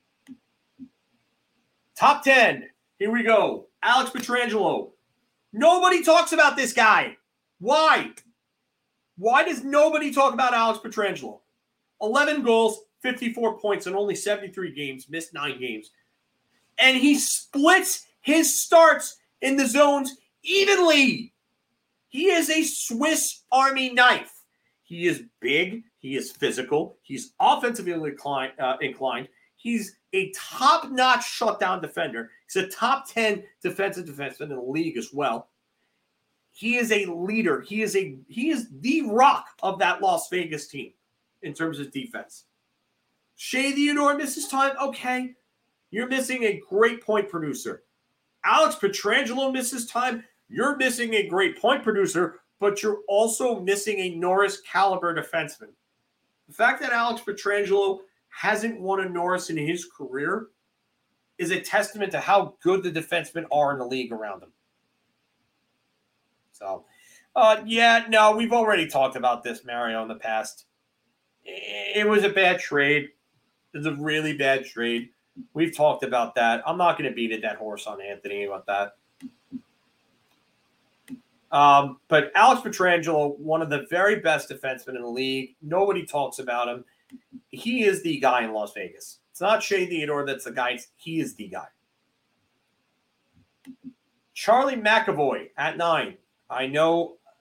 Top ten. Here we go. Alex Pietrangelo. Nobody talks about this guy. Why? Why does nobody talk about Alex Pietrangelo? eleven goals, fifty-four points in only seventy-three games, missed nine games. And he splits his starts in the zones evenly. He is a Swiss Army knife. He is big. He is physical. He's offensively inclined. Uh, inclined. He's a top-notch shutdown defender. He's a top ten defensive defenseman in the league as well. He is a leader. He is a he is the rock of that Las Vegas team in terms of defense. Shea Theodore misses time. Okay. You're missing a great point producer. Alex Pietrangelo misses time. You're missing a great point producer, but you're also missing a Norris caliber defenseman. The fact that Alex Pietrangelo hasn't won a Norris in his career is a testament to how good the defensemen are in the league around him. So, uh, yeah, no, we've already talked about this, Mario, in the past. It was a bad trade. It was a really bad trade. We've talked about that. I'm not going to beat a dead horse on Anthony about that. Um, but Alex Pietrangelo, one of the very best defensemen in the league. Nobody talks about him. He is the guy in Las Vegas. It's not Shea Theodore that's the guy. He is the guy. Charlie McAvoy at nine. I know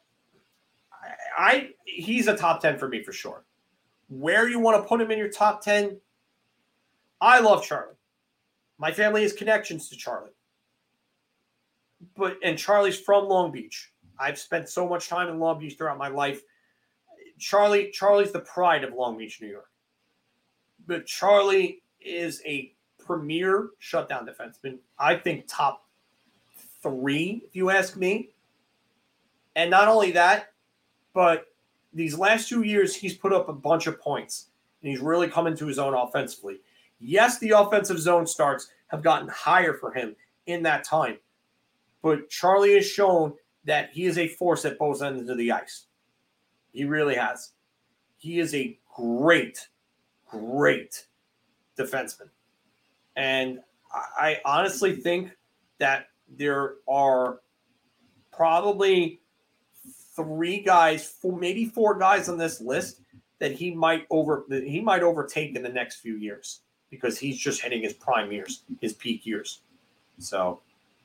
I he's a top ten for me for sure. Where you want to put him in your top ten, I love Charlie. My family has connections to Charlie. But and Charlie's from Long Beach. I've spent so much time in Long Beach throughout my life. Charlie, Charlie's the pride of Long Beach, New York. But Charlie is a premier shutdown defenseman. I think top three, if you ask me. And not only that, but these last two years, he's put up a bunch of points. And he's really come into his own offensively. Yes, the offensive zone starts have gotten higher for him in that time. But Charlie has shown that he is a force at both ends of the ice. He really has. He is a great, great defenseman. And I honestly think that there are probably three guys, four, maybe four guys on this list that he might over that he might overtake in the next few years because he's just hitting his prime years, his peak years. So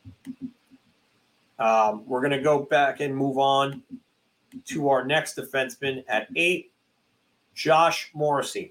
um, we're going to go back and move on to our next defenseman at eight, Josh Morrissey.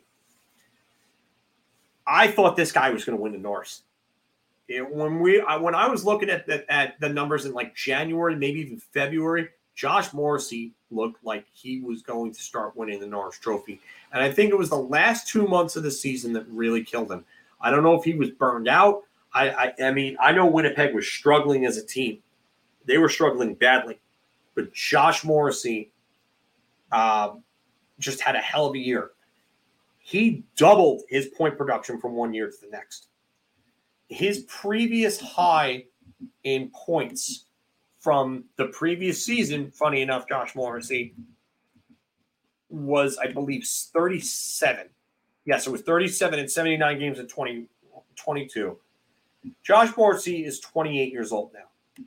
I thought this guy was going to win the Norris. It, when we I, when I was looking at the, at the numbers in like January, maybe even February, Josh Morrissey looked like he was going to start winning the Norris Trophy. And I think it was the last two months of the season that really killed him. I don't know if he was burned out. I, I, I mean, I know Winnipeg was struggling as a team. They were struggling badly. But Josh Morrissey um, just had a hell of a year. He doubled his point production from one year to the next. His previous high in points from the previous season, funny enough, Josh Morrissey, was, I believe, thirty-seven. Yes, it was thirty-seven in seventy-nine games in twenty twenty-two. Josh Morrissey is twenty-eight years old now.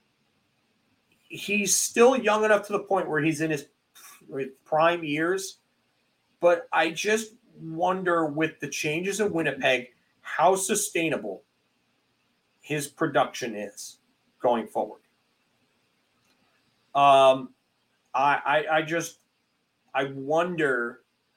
He's still young enough to the point where he's in his prime years, but I just wonder with the changes in Winnipeg how sustainable his production is going forward. Um, I, I, I just, I wonder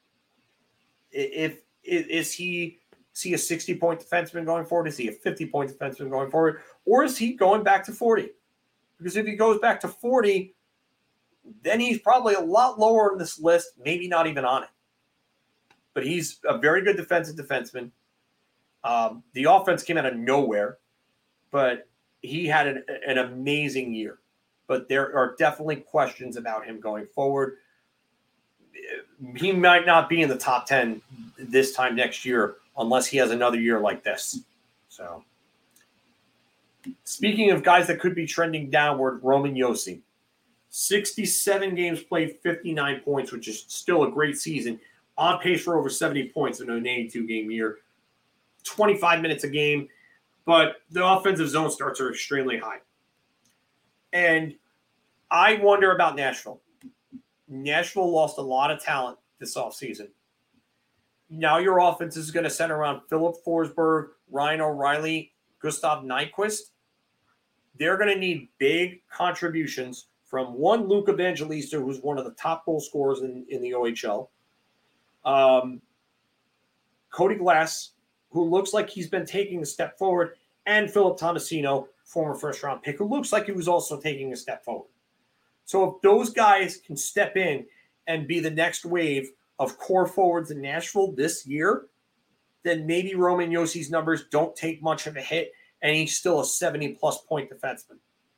if, if is he is he a sixty point defenseman going forward? Is he a fifty point defenseman going forward? Or is he going back to forty? Because if he goes back to forty, then he's probably a lot lower on this list, maybe not even on it. But he's a very good defensive defenseman. Um, the offense came out of nowhere, but he had an, an amazing year. But there are definitely questions about him going forward. He might not be in the top ten this time next year unless he has another year like this. So, speaking of guys that could be trending downward, Roman Josi. sixty-seven games played, fifty-nine points, which is still a great season. On pace for over seventy points in an eighty-two game year. twenty-five minutes a game, but the offensive zone starts are extremely high. And I wonder about Nashville. Nashville lost a lot of talent this offseason. Now your offense is going to center around Philip Forsberg, Ryan O'Reilly, Gustav Nyquist. They're going to need big contributions from one, Luke Evangelista, who's one of the top goal scorers in, in the O H L. Um, Cody Glass, who looks like he's been taking a step forward, and Philip Tomasino, former first-round pick, who looks like he was also taking a step forward. So if those guys can step in and be the next wave of core forwards in Nashville this year, then maybe Roman Josi's numbers don't take much of a hit, and he's still a seventy-plus point defenseman.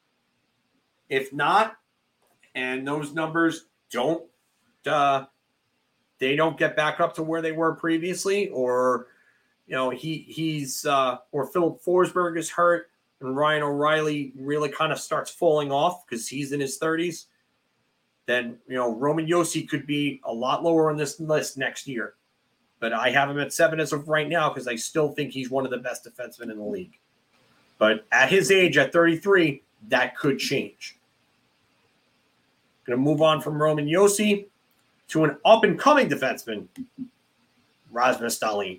If not, and those numbers don't uh, they don't get back up to where they were previously, or you know he he's uh, or Philip Forsberg is hurt, and Ryan O'Reilly really kind of starts falling off because he's in his thirties, then you know Roman Josi could be a lot lower on this list next year. But I have him at seven as of right now because I still think he's one of the best defensemen in the league. But at his age, at thirty-three, that could change. Going to move on from Roman Josi to an up-and-coming defenseman, Rasmus Dahlin.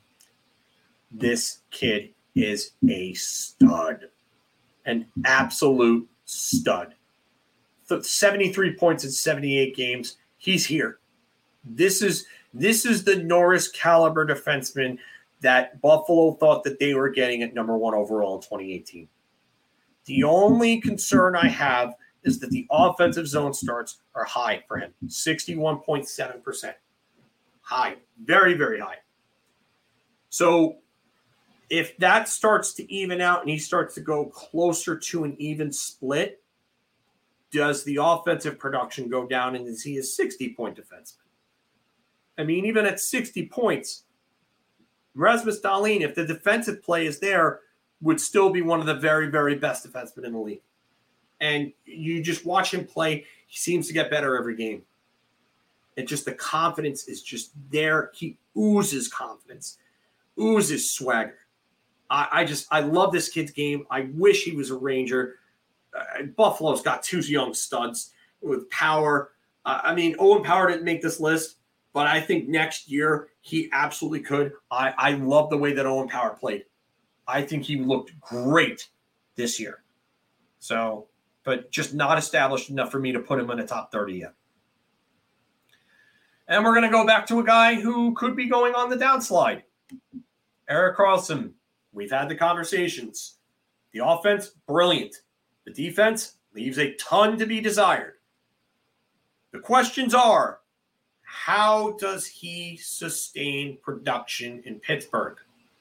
This kid is a stud, an absolute stud. seventy-three points in seventy-eight games. He's here. This is this is the Norris caliber defenseman that Buffalo thought that they were getting at number one overall in twenty eighteen. The only concern I have is that the offensive zone starts are high for him, sixty-one point seven percent. High, very, very high. So if that starts to even out and he starts to go closer to an even split, does the offensive production go down and is he a sixty-point defenseman? I mean, even at sixty points, Rasmus Dahlin, if the defensive play is there, would still be one of the very, very best defensemen in the league. And you just watch him play, he seems to get better every game. And just the confidence is just there. He oozes confidence, oozes swagger. I, I just, I love this kid's game. I wish he was a Ranger. Uh, Buffalo's got two young studs with power. Uh, I mean, Owen Power didn't make this list, but I think next year he absolutely could. I, I love the way that Owen Power played. I think he looked great this year. So, but just not established enough for me to put him in the top thirty yet. And we're going to go back to a guy who could be going on the downslide. Erik Karlsson. We've had the conversations. The offense, brilliant. The defense leaves a ton to be desired. The questions are, how does he sustain production in Pittsburgh?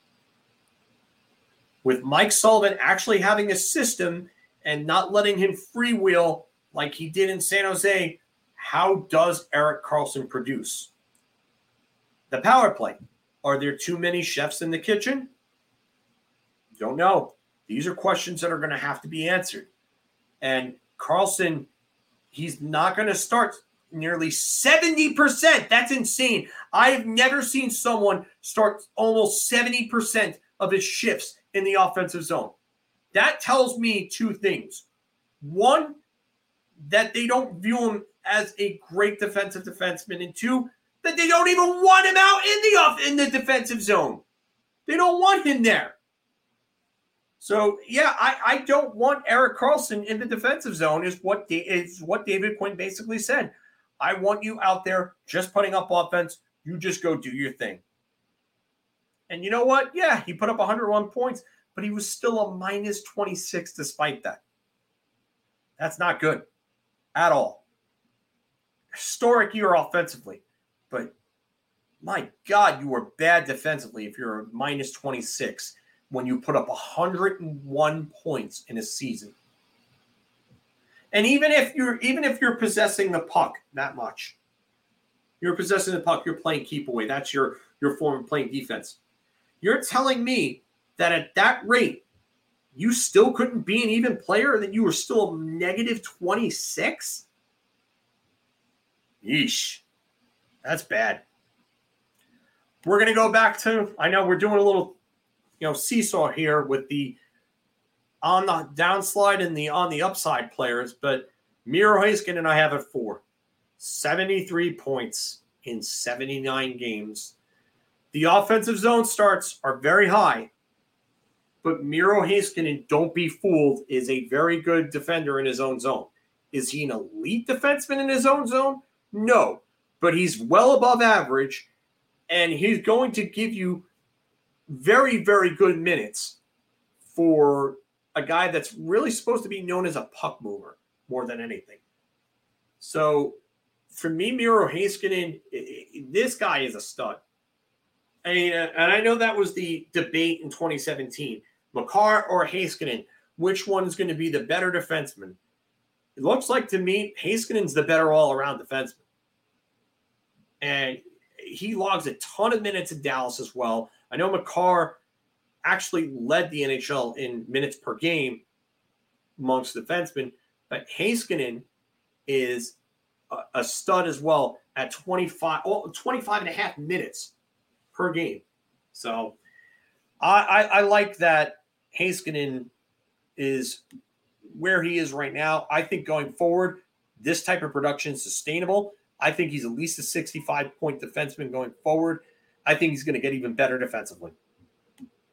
With Mike Sullivan actually having a system and not letting him freewheel like he did in San Jose, how does Erik Karlsson produce? The power play. Are there too many chefs in the kitchen? Don't know. These are questions that are going to have to be answered. And Karlsson, he's not going to start nearly seventy percent. That's insane. I have never seen someone start almost seventy percent of his shifts in the offensive zone. That tells me two things. One, that they don't view him as a great defensive defenseman, and two, that they don't even want him out in the off in the defensive zone. They don't want him there. So yeah, I, I don't want Erik Karlsson in the defensive zone. Is what is what David Quinn basically said. I want you out there just putting up offense. You just go do your thing. And you know what? Yeah, he put up one hundred one points, but he was still a minus twenty-six despite that. That's not good at all. Historic year offensively, but my God, you were bad defensively if you're a minus twenty-six when you put up one hundred one points in a season. And even if you're even if you're possessing the puck that much, you're possessing the puck, you're playing keep away. That's your your form of playing defense. You're telling me that at that rate, you still couldn't be an even player, that you were still negative twenty-six? Yeesh. That's bad. We're going to go back to, I know we're doing a little, you know, seesaw here with the on the downslide and the on the upside players, but Miro Heiskanen I have at four. seventy-three points in seventy-nine games. The offensive zone starts are very high, but Miro Heiskanen, don't be fooled, is a very good defender in his own zone. Is he an elite defenseman in his own zone? No, but he's well above average, and he's going to give you very, very good minutes for a guy that's really supposed to be known as a puck mover more than anything. So for me, Miro Heiskanen, this guy is a stud. I mean, and I know that was the debate in twenty seventeen. Makar or Heiskanen, which one is going to be the better defenseman? It looks like to me, Heiskanen's the better all-around defenseman. And he logs a ton of minutes in Dallas as well. I know Makar actually led the N H L in minutes per game amongst defensemen, but Heiskanen is a, a stud as well at twenty-five, oh, twenty-five and a half minutes per game. So I, I, I like that Heiskanen is where he is right now. I think going forward, this type of production is sustainable. I think he's at least a sixty-five point defenseman going forward. I think he's going to get even better defensively.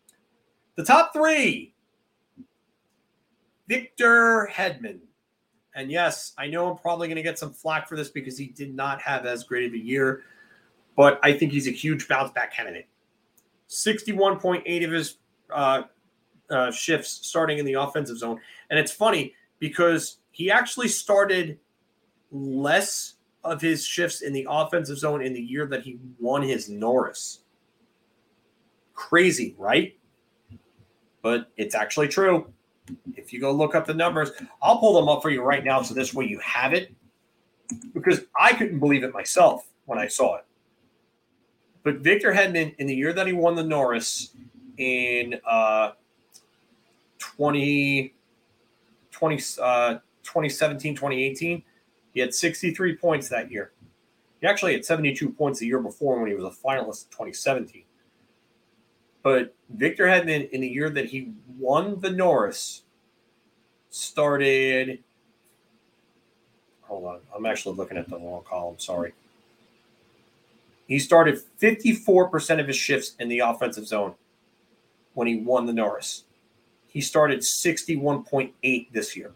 The top three. Victor Hedman. And yes, I know I'm probably going to get some flack for this because he did not have as great of a year, but I think he's a huge bounce back candidate. sixty-one point eight of his uh, uh, shifts starting in the offensive zone. And it's funny because he actually started less of his shifts in the offensive zone in the year that he won his Norris. Crazy, right? But it's actually true. If you go look up the numbers, I'll pull them up for you right now so this way you have it. Because I couldn't believe it myself when I saw it. But Victor Hedman, in the year that he won the Norris in uh, twenty, twenty, uh, twenty seventeen, twenty eighteen, he had sixty-three points that year. He actually had seventy-two points the year before when he was a finalist in twenty seventeen. But Victor Hedman, in the year that he won the Norris, started – hold on. I'm actually looking at the wrong column. Sorry. He started fifty-four percent of his shifts in the offensive zone when he won the Norris. He started sixty-one point eight this year.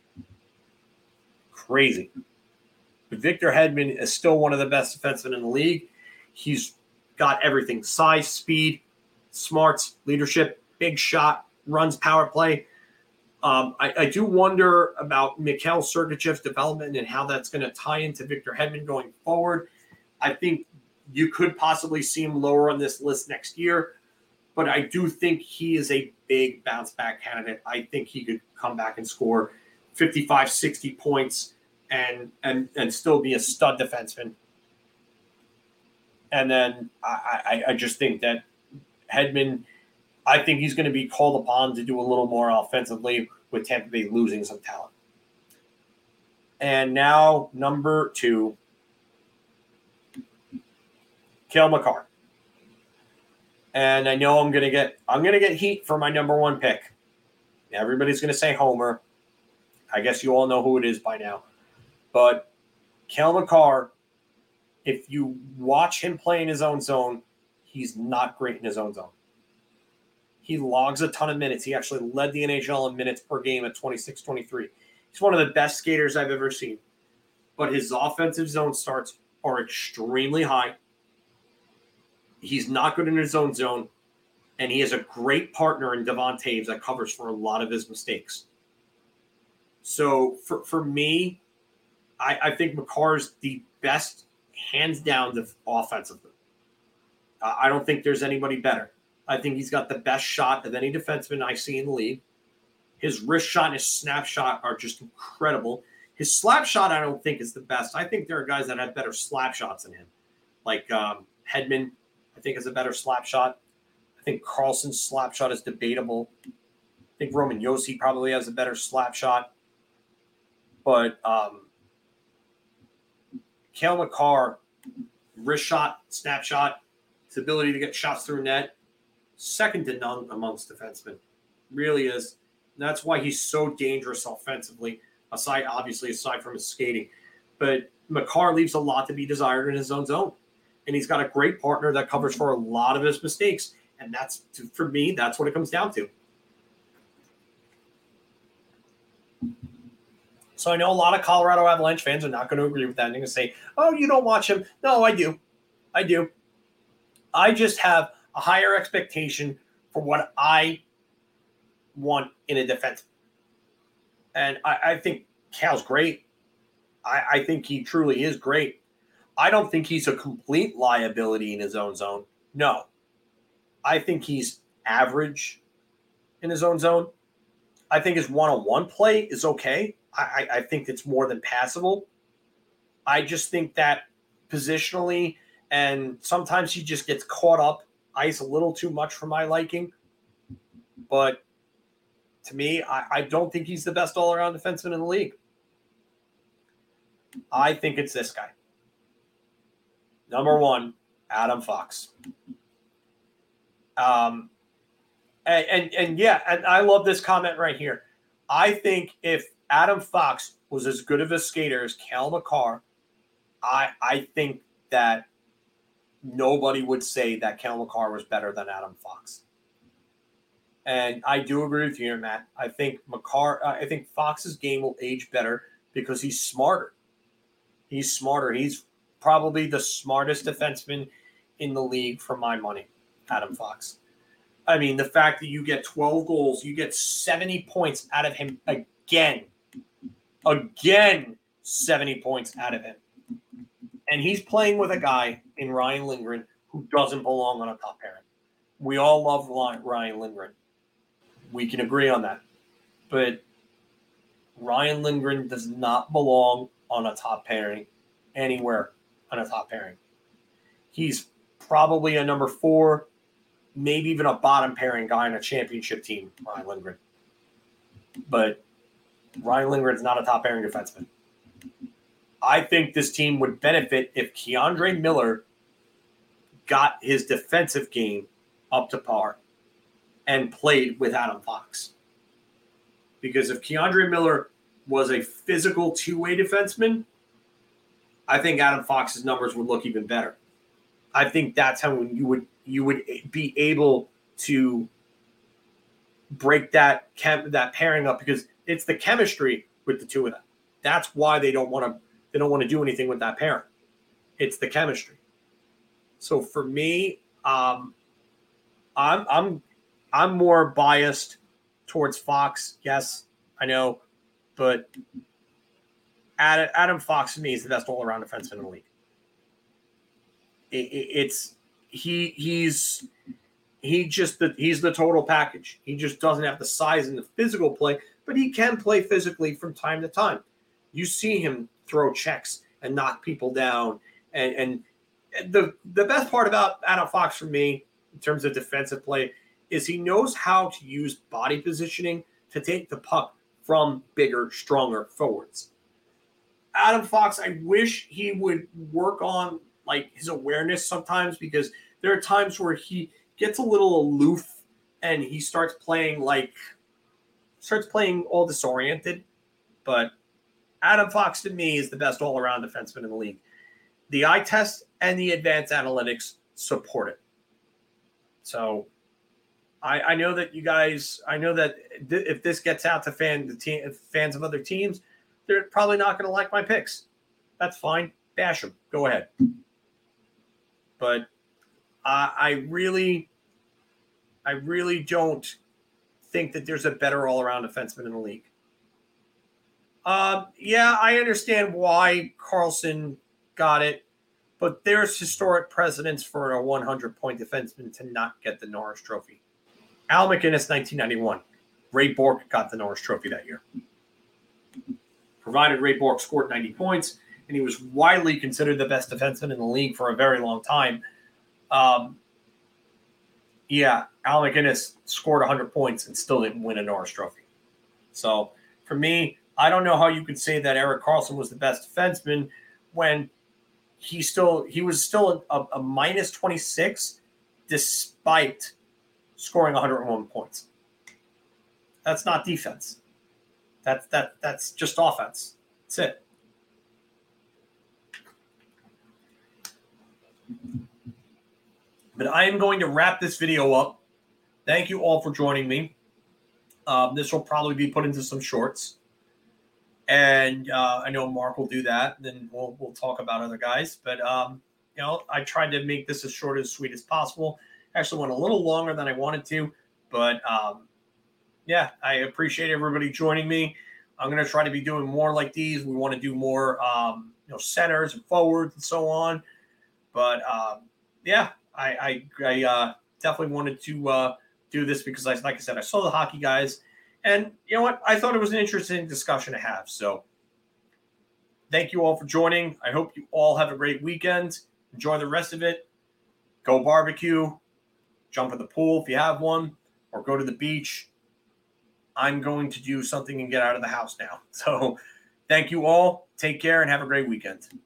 Crazy. But Victor Hedman is still one of the best defensemen in the league. He's got everything: size, speed, smarts, leadership, big shot, runs power play. Um, I, I do wonder about Mikhail Sergachev's development and how that's going to tie into Victor Hedman going forward. I think you could possibly see him lower on this list next year, but I do think he is a big bounce back candidate. I think he could come back and score fifty-five, sixty points and and and still be a stud defenseman. And then I, I, I just think that Hedman, I think he's going to be called upon to do a little more offensively with Tampa Bay losing some talent. And now number two, Cale Makar. And I know I'm gonna get I'm gonna get heat for my number one pick. Everybody's gonna say Homer. I guess you all know who it is by now. But Cale Makar, if you watch him play in his own zone, he's not great in his own zone. He logs a ton of minutes. He actually led the N H L in minutes per game at twenty-six twenty-three. He's one of the best skaters I've ever seen. But his offensive zone starts are extremely high. He's not good in his own zone, and he has a great partner in Devon Taves that covers for a lot of his mistakes. So for, for me, I, I think Makar's the best, hands down, offensively. Uh, I don't think there's anybody better. I think he's got the best shot of any defenseman I see in the league. His wrist shot and his snap shot are just incredible. His slap shot, I don't think, is the best. I think there are guys that have better slap shots than him, like um, Hedman. I think is a better slap shot. I think Carlson's slap shot is debatable. I think Roman Josi probably has a better slap shot. But um, Cale Makar, wrist shot, snap shot, his ability to get shots through net, second to none amongst defensemen. Really is. And that's why he's so dangerous offensively, aside, obviously, aside from his skating. But Makar leaves a lot to be desired in his own zone. And he's got a great partner that covers for a lot of his mistakes. And that's, for me, that's what it comes down to. So I know a lot of Colorado Avalanche fans are not going to agree with that. And they're going to say, oh, you don't watch him. No, I do. I do. I just have a higher expectation for what I want in a defense. And I, I think Cal's great. I, I think he truly is great. I don't think he's a complete liability in his own zone. No. I think he's average in his own zone. I think his one-on-one play is okay. I, I think it's more than passable. I just think that positionally, and sometimes he just gets caught up ice a little too much for my liking. But to me, I, I don't think he's the best all-around defenseman in the league. I think it's this guy. Number one, Adam Fox. Um, and, and, and yeah, and I love this comment right here. I think if Adam Fox was as good of a skater as Cale Makar, I, I think that nobody would say that Cale Makar was better than Adam Fox. And I do agree with you here, Matt. I think Makar, uh, I think Fox's game will age better because he's smarter. He's smarter. He's probably the smartest defenseman in the league for my money, Adam Fox. I mean, the fact that you get twelve goals, you get seventy points out of him again. Again, seventy points out of him. And he's playing with a guy in Ryan Lindgren who doesn't belong on a top pairing. We all love Ryan Lindgren. We can agree on that. But Ryan Lindgren does not belong on a top pairing anywhere on a top pairing. He's probably a number four, maybe even a bottom pairing guy on a championship team, Ryan Lindgren. But Ryan Lindgren is not a top pairing defenseman. I think this team would benefit if Keandre Miller got his defensive game up to par and played with Adam Fox. Because if Keandre Miller was a physical two-way defenseman, I think Adam Fox's numbers would look even better. I think that's how you would you would be able to break that chem, that pairing up, because it's the chemistry with the two of them. That's why they don't want to they don't want to do anything with that pairing. It's the chemistry. So for me, um, I'm I'm I'm more biased towards Fox. Yes, I know, but Adam, Adam Fox to me is the best all-around defenseman in the league. It, it, it's he he's he just the he's the total package. He just doesn't have the size and the physical play, but he can play physically from time to time. You see him throw checks and knock people down, and and the the best part about Adam Fox for me in terms of defensive play is he knows how to use body positioning to take the puck from bigger, stronger forwards. Adam Fox, I wish he would work on like his awareness sometimes, because there are times where he gets a little aloof and he starts playing like starts playing all disoriented. But Adam Fox to me is the best all-around defenseman in the league. The eye test and the advanced analytics support it. So I, I know that you guys, I know that th- if this gets out to fan, the team, fans of other teams, they're probably not going to like my picks. That's fine. Bash them. Go ahead. But uh, I really, I really don't think that there's a better all-around defenseman in the league. Um, yeah, I understand why Carlson got it, but there's historic precedence for a hundred-point defenseman to not get the Norris Trophy. Al MacInnis, nineteen ninety-one. Ray Bourque got the Norris Trophy that year. Provided Ray Bourque scored ninety points, and he was widely considered the best defenseman in the league for a very long time. Um, yeah, Al MacInnis scored one hundred points and still didn't win a Norris Trophy. So, for me, I don't know how you could say that Erik Karlsson was the best defenseman when he still he was still a, a minus twenty-six despite scoring one hundred one points. That's not defense. That's that that's just offense. That's it. But I am going to wrap this video up. Thank you all for joining me. Um, this will probably be put into some shorts. And uh, I know Mark will do that. Then we'll we'll talk about other guys. But, um, you know, I tried to make this as short as sweet as possible. Actually went a little longer than I wanted to. But, um, yeah, I appreciate everybody joining me. I'm going to try to be doing more like these. We want to do more, um, you know, centers and forwards and so on. But, um, yeah, I, I, I uh, definitely wanted to uh, do this because, I, like I said, I saw the hockey guys. And you know what? I thought it was an interesting discussion to have. So thank you all for joining. I hope you all have a great weekend. Enjoy the rest of it. Go barbecue. Jump in the pool if you have one. Or go to the beach. I'm going to do something and get out of the house now. So thank you all. Take care and have a great weekend.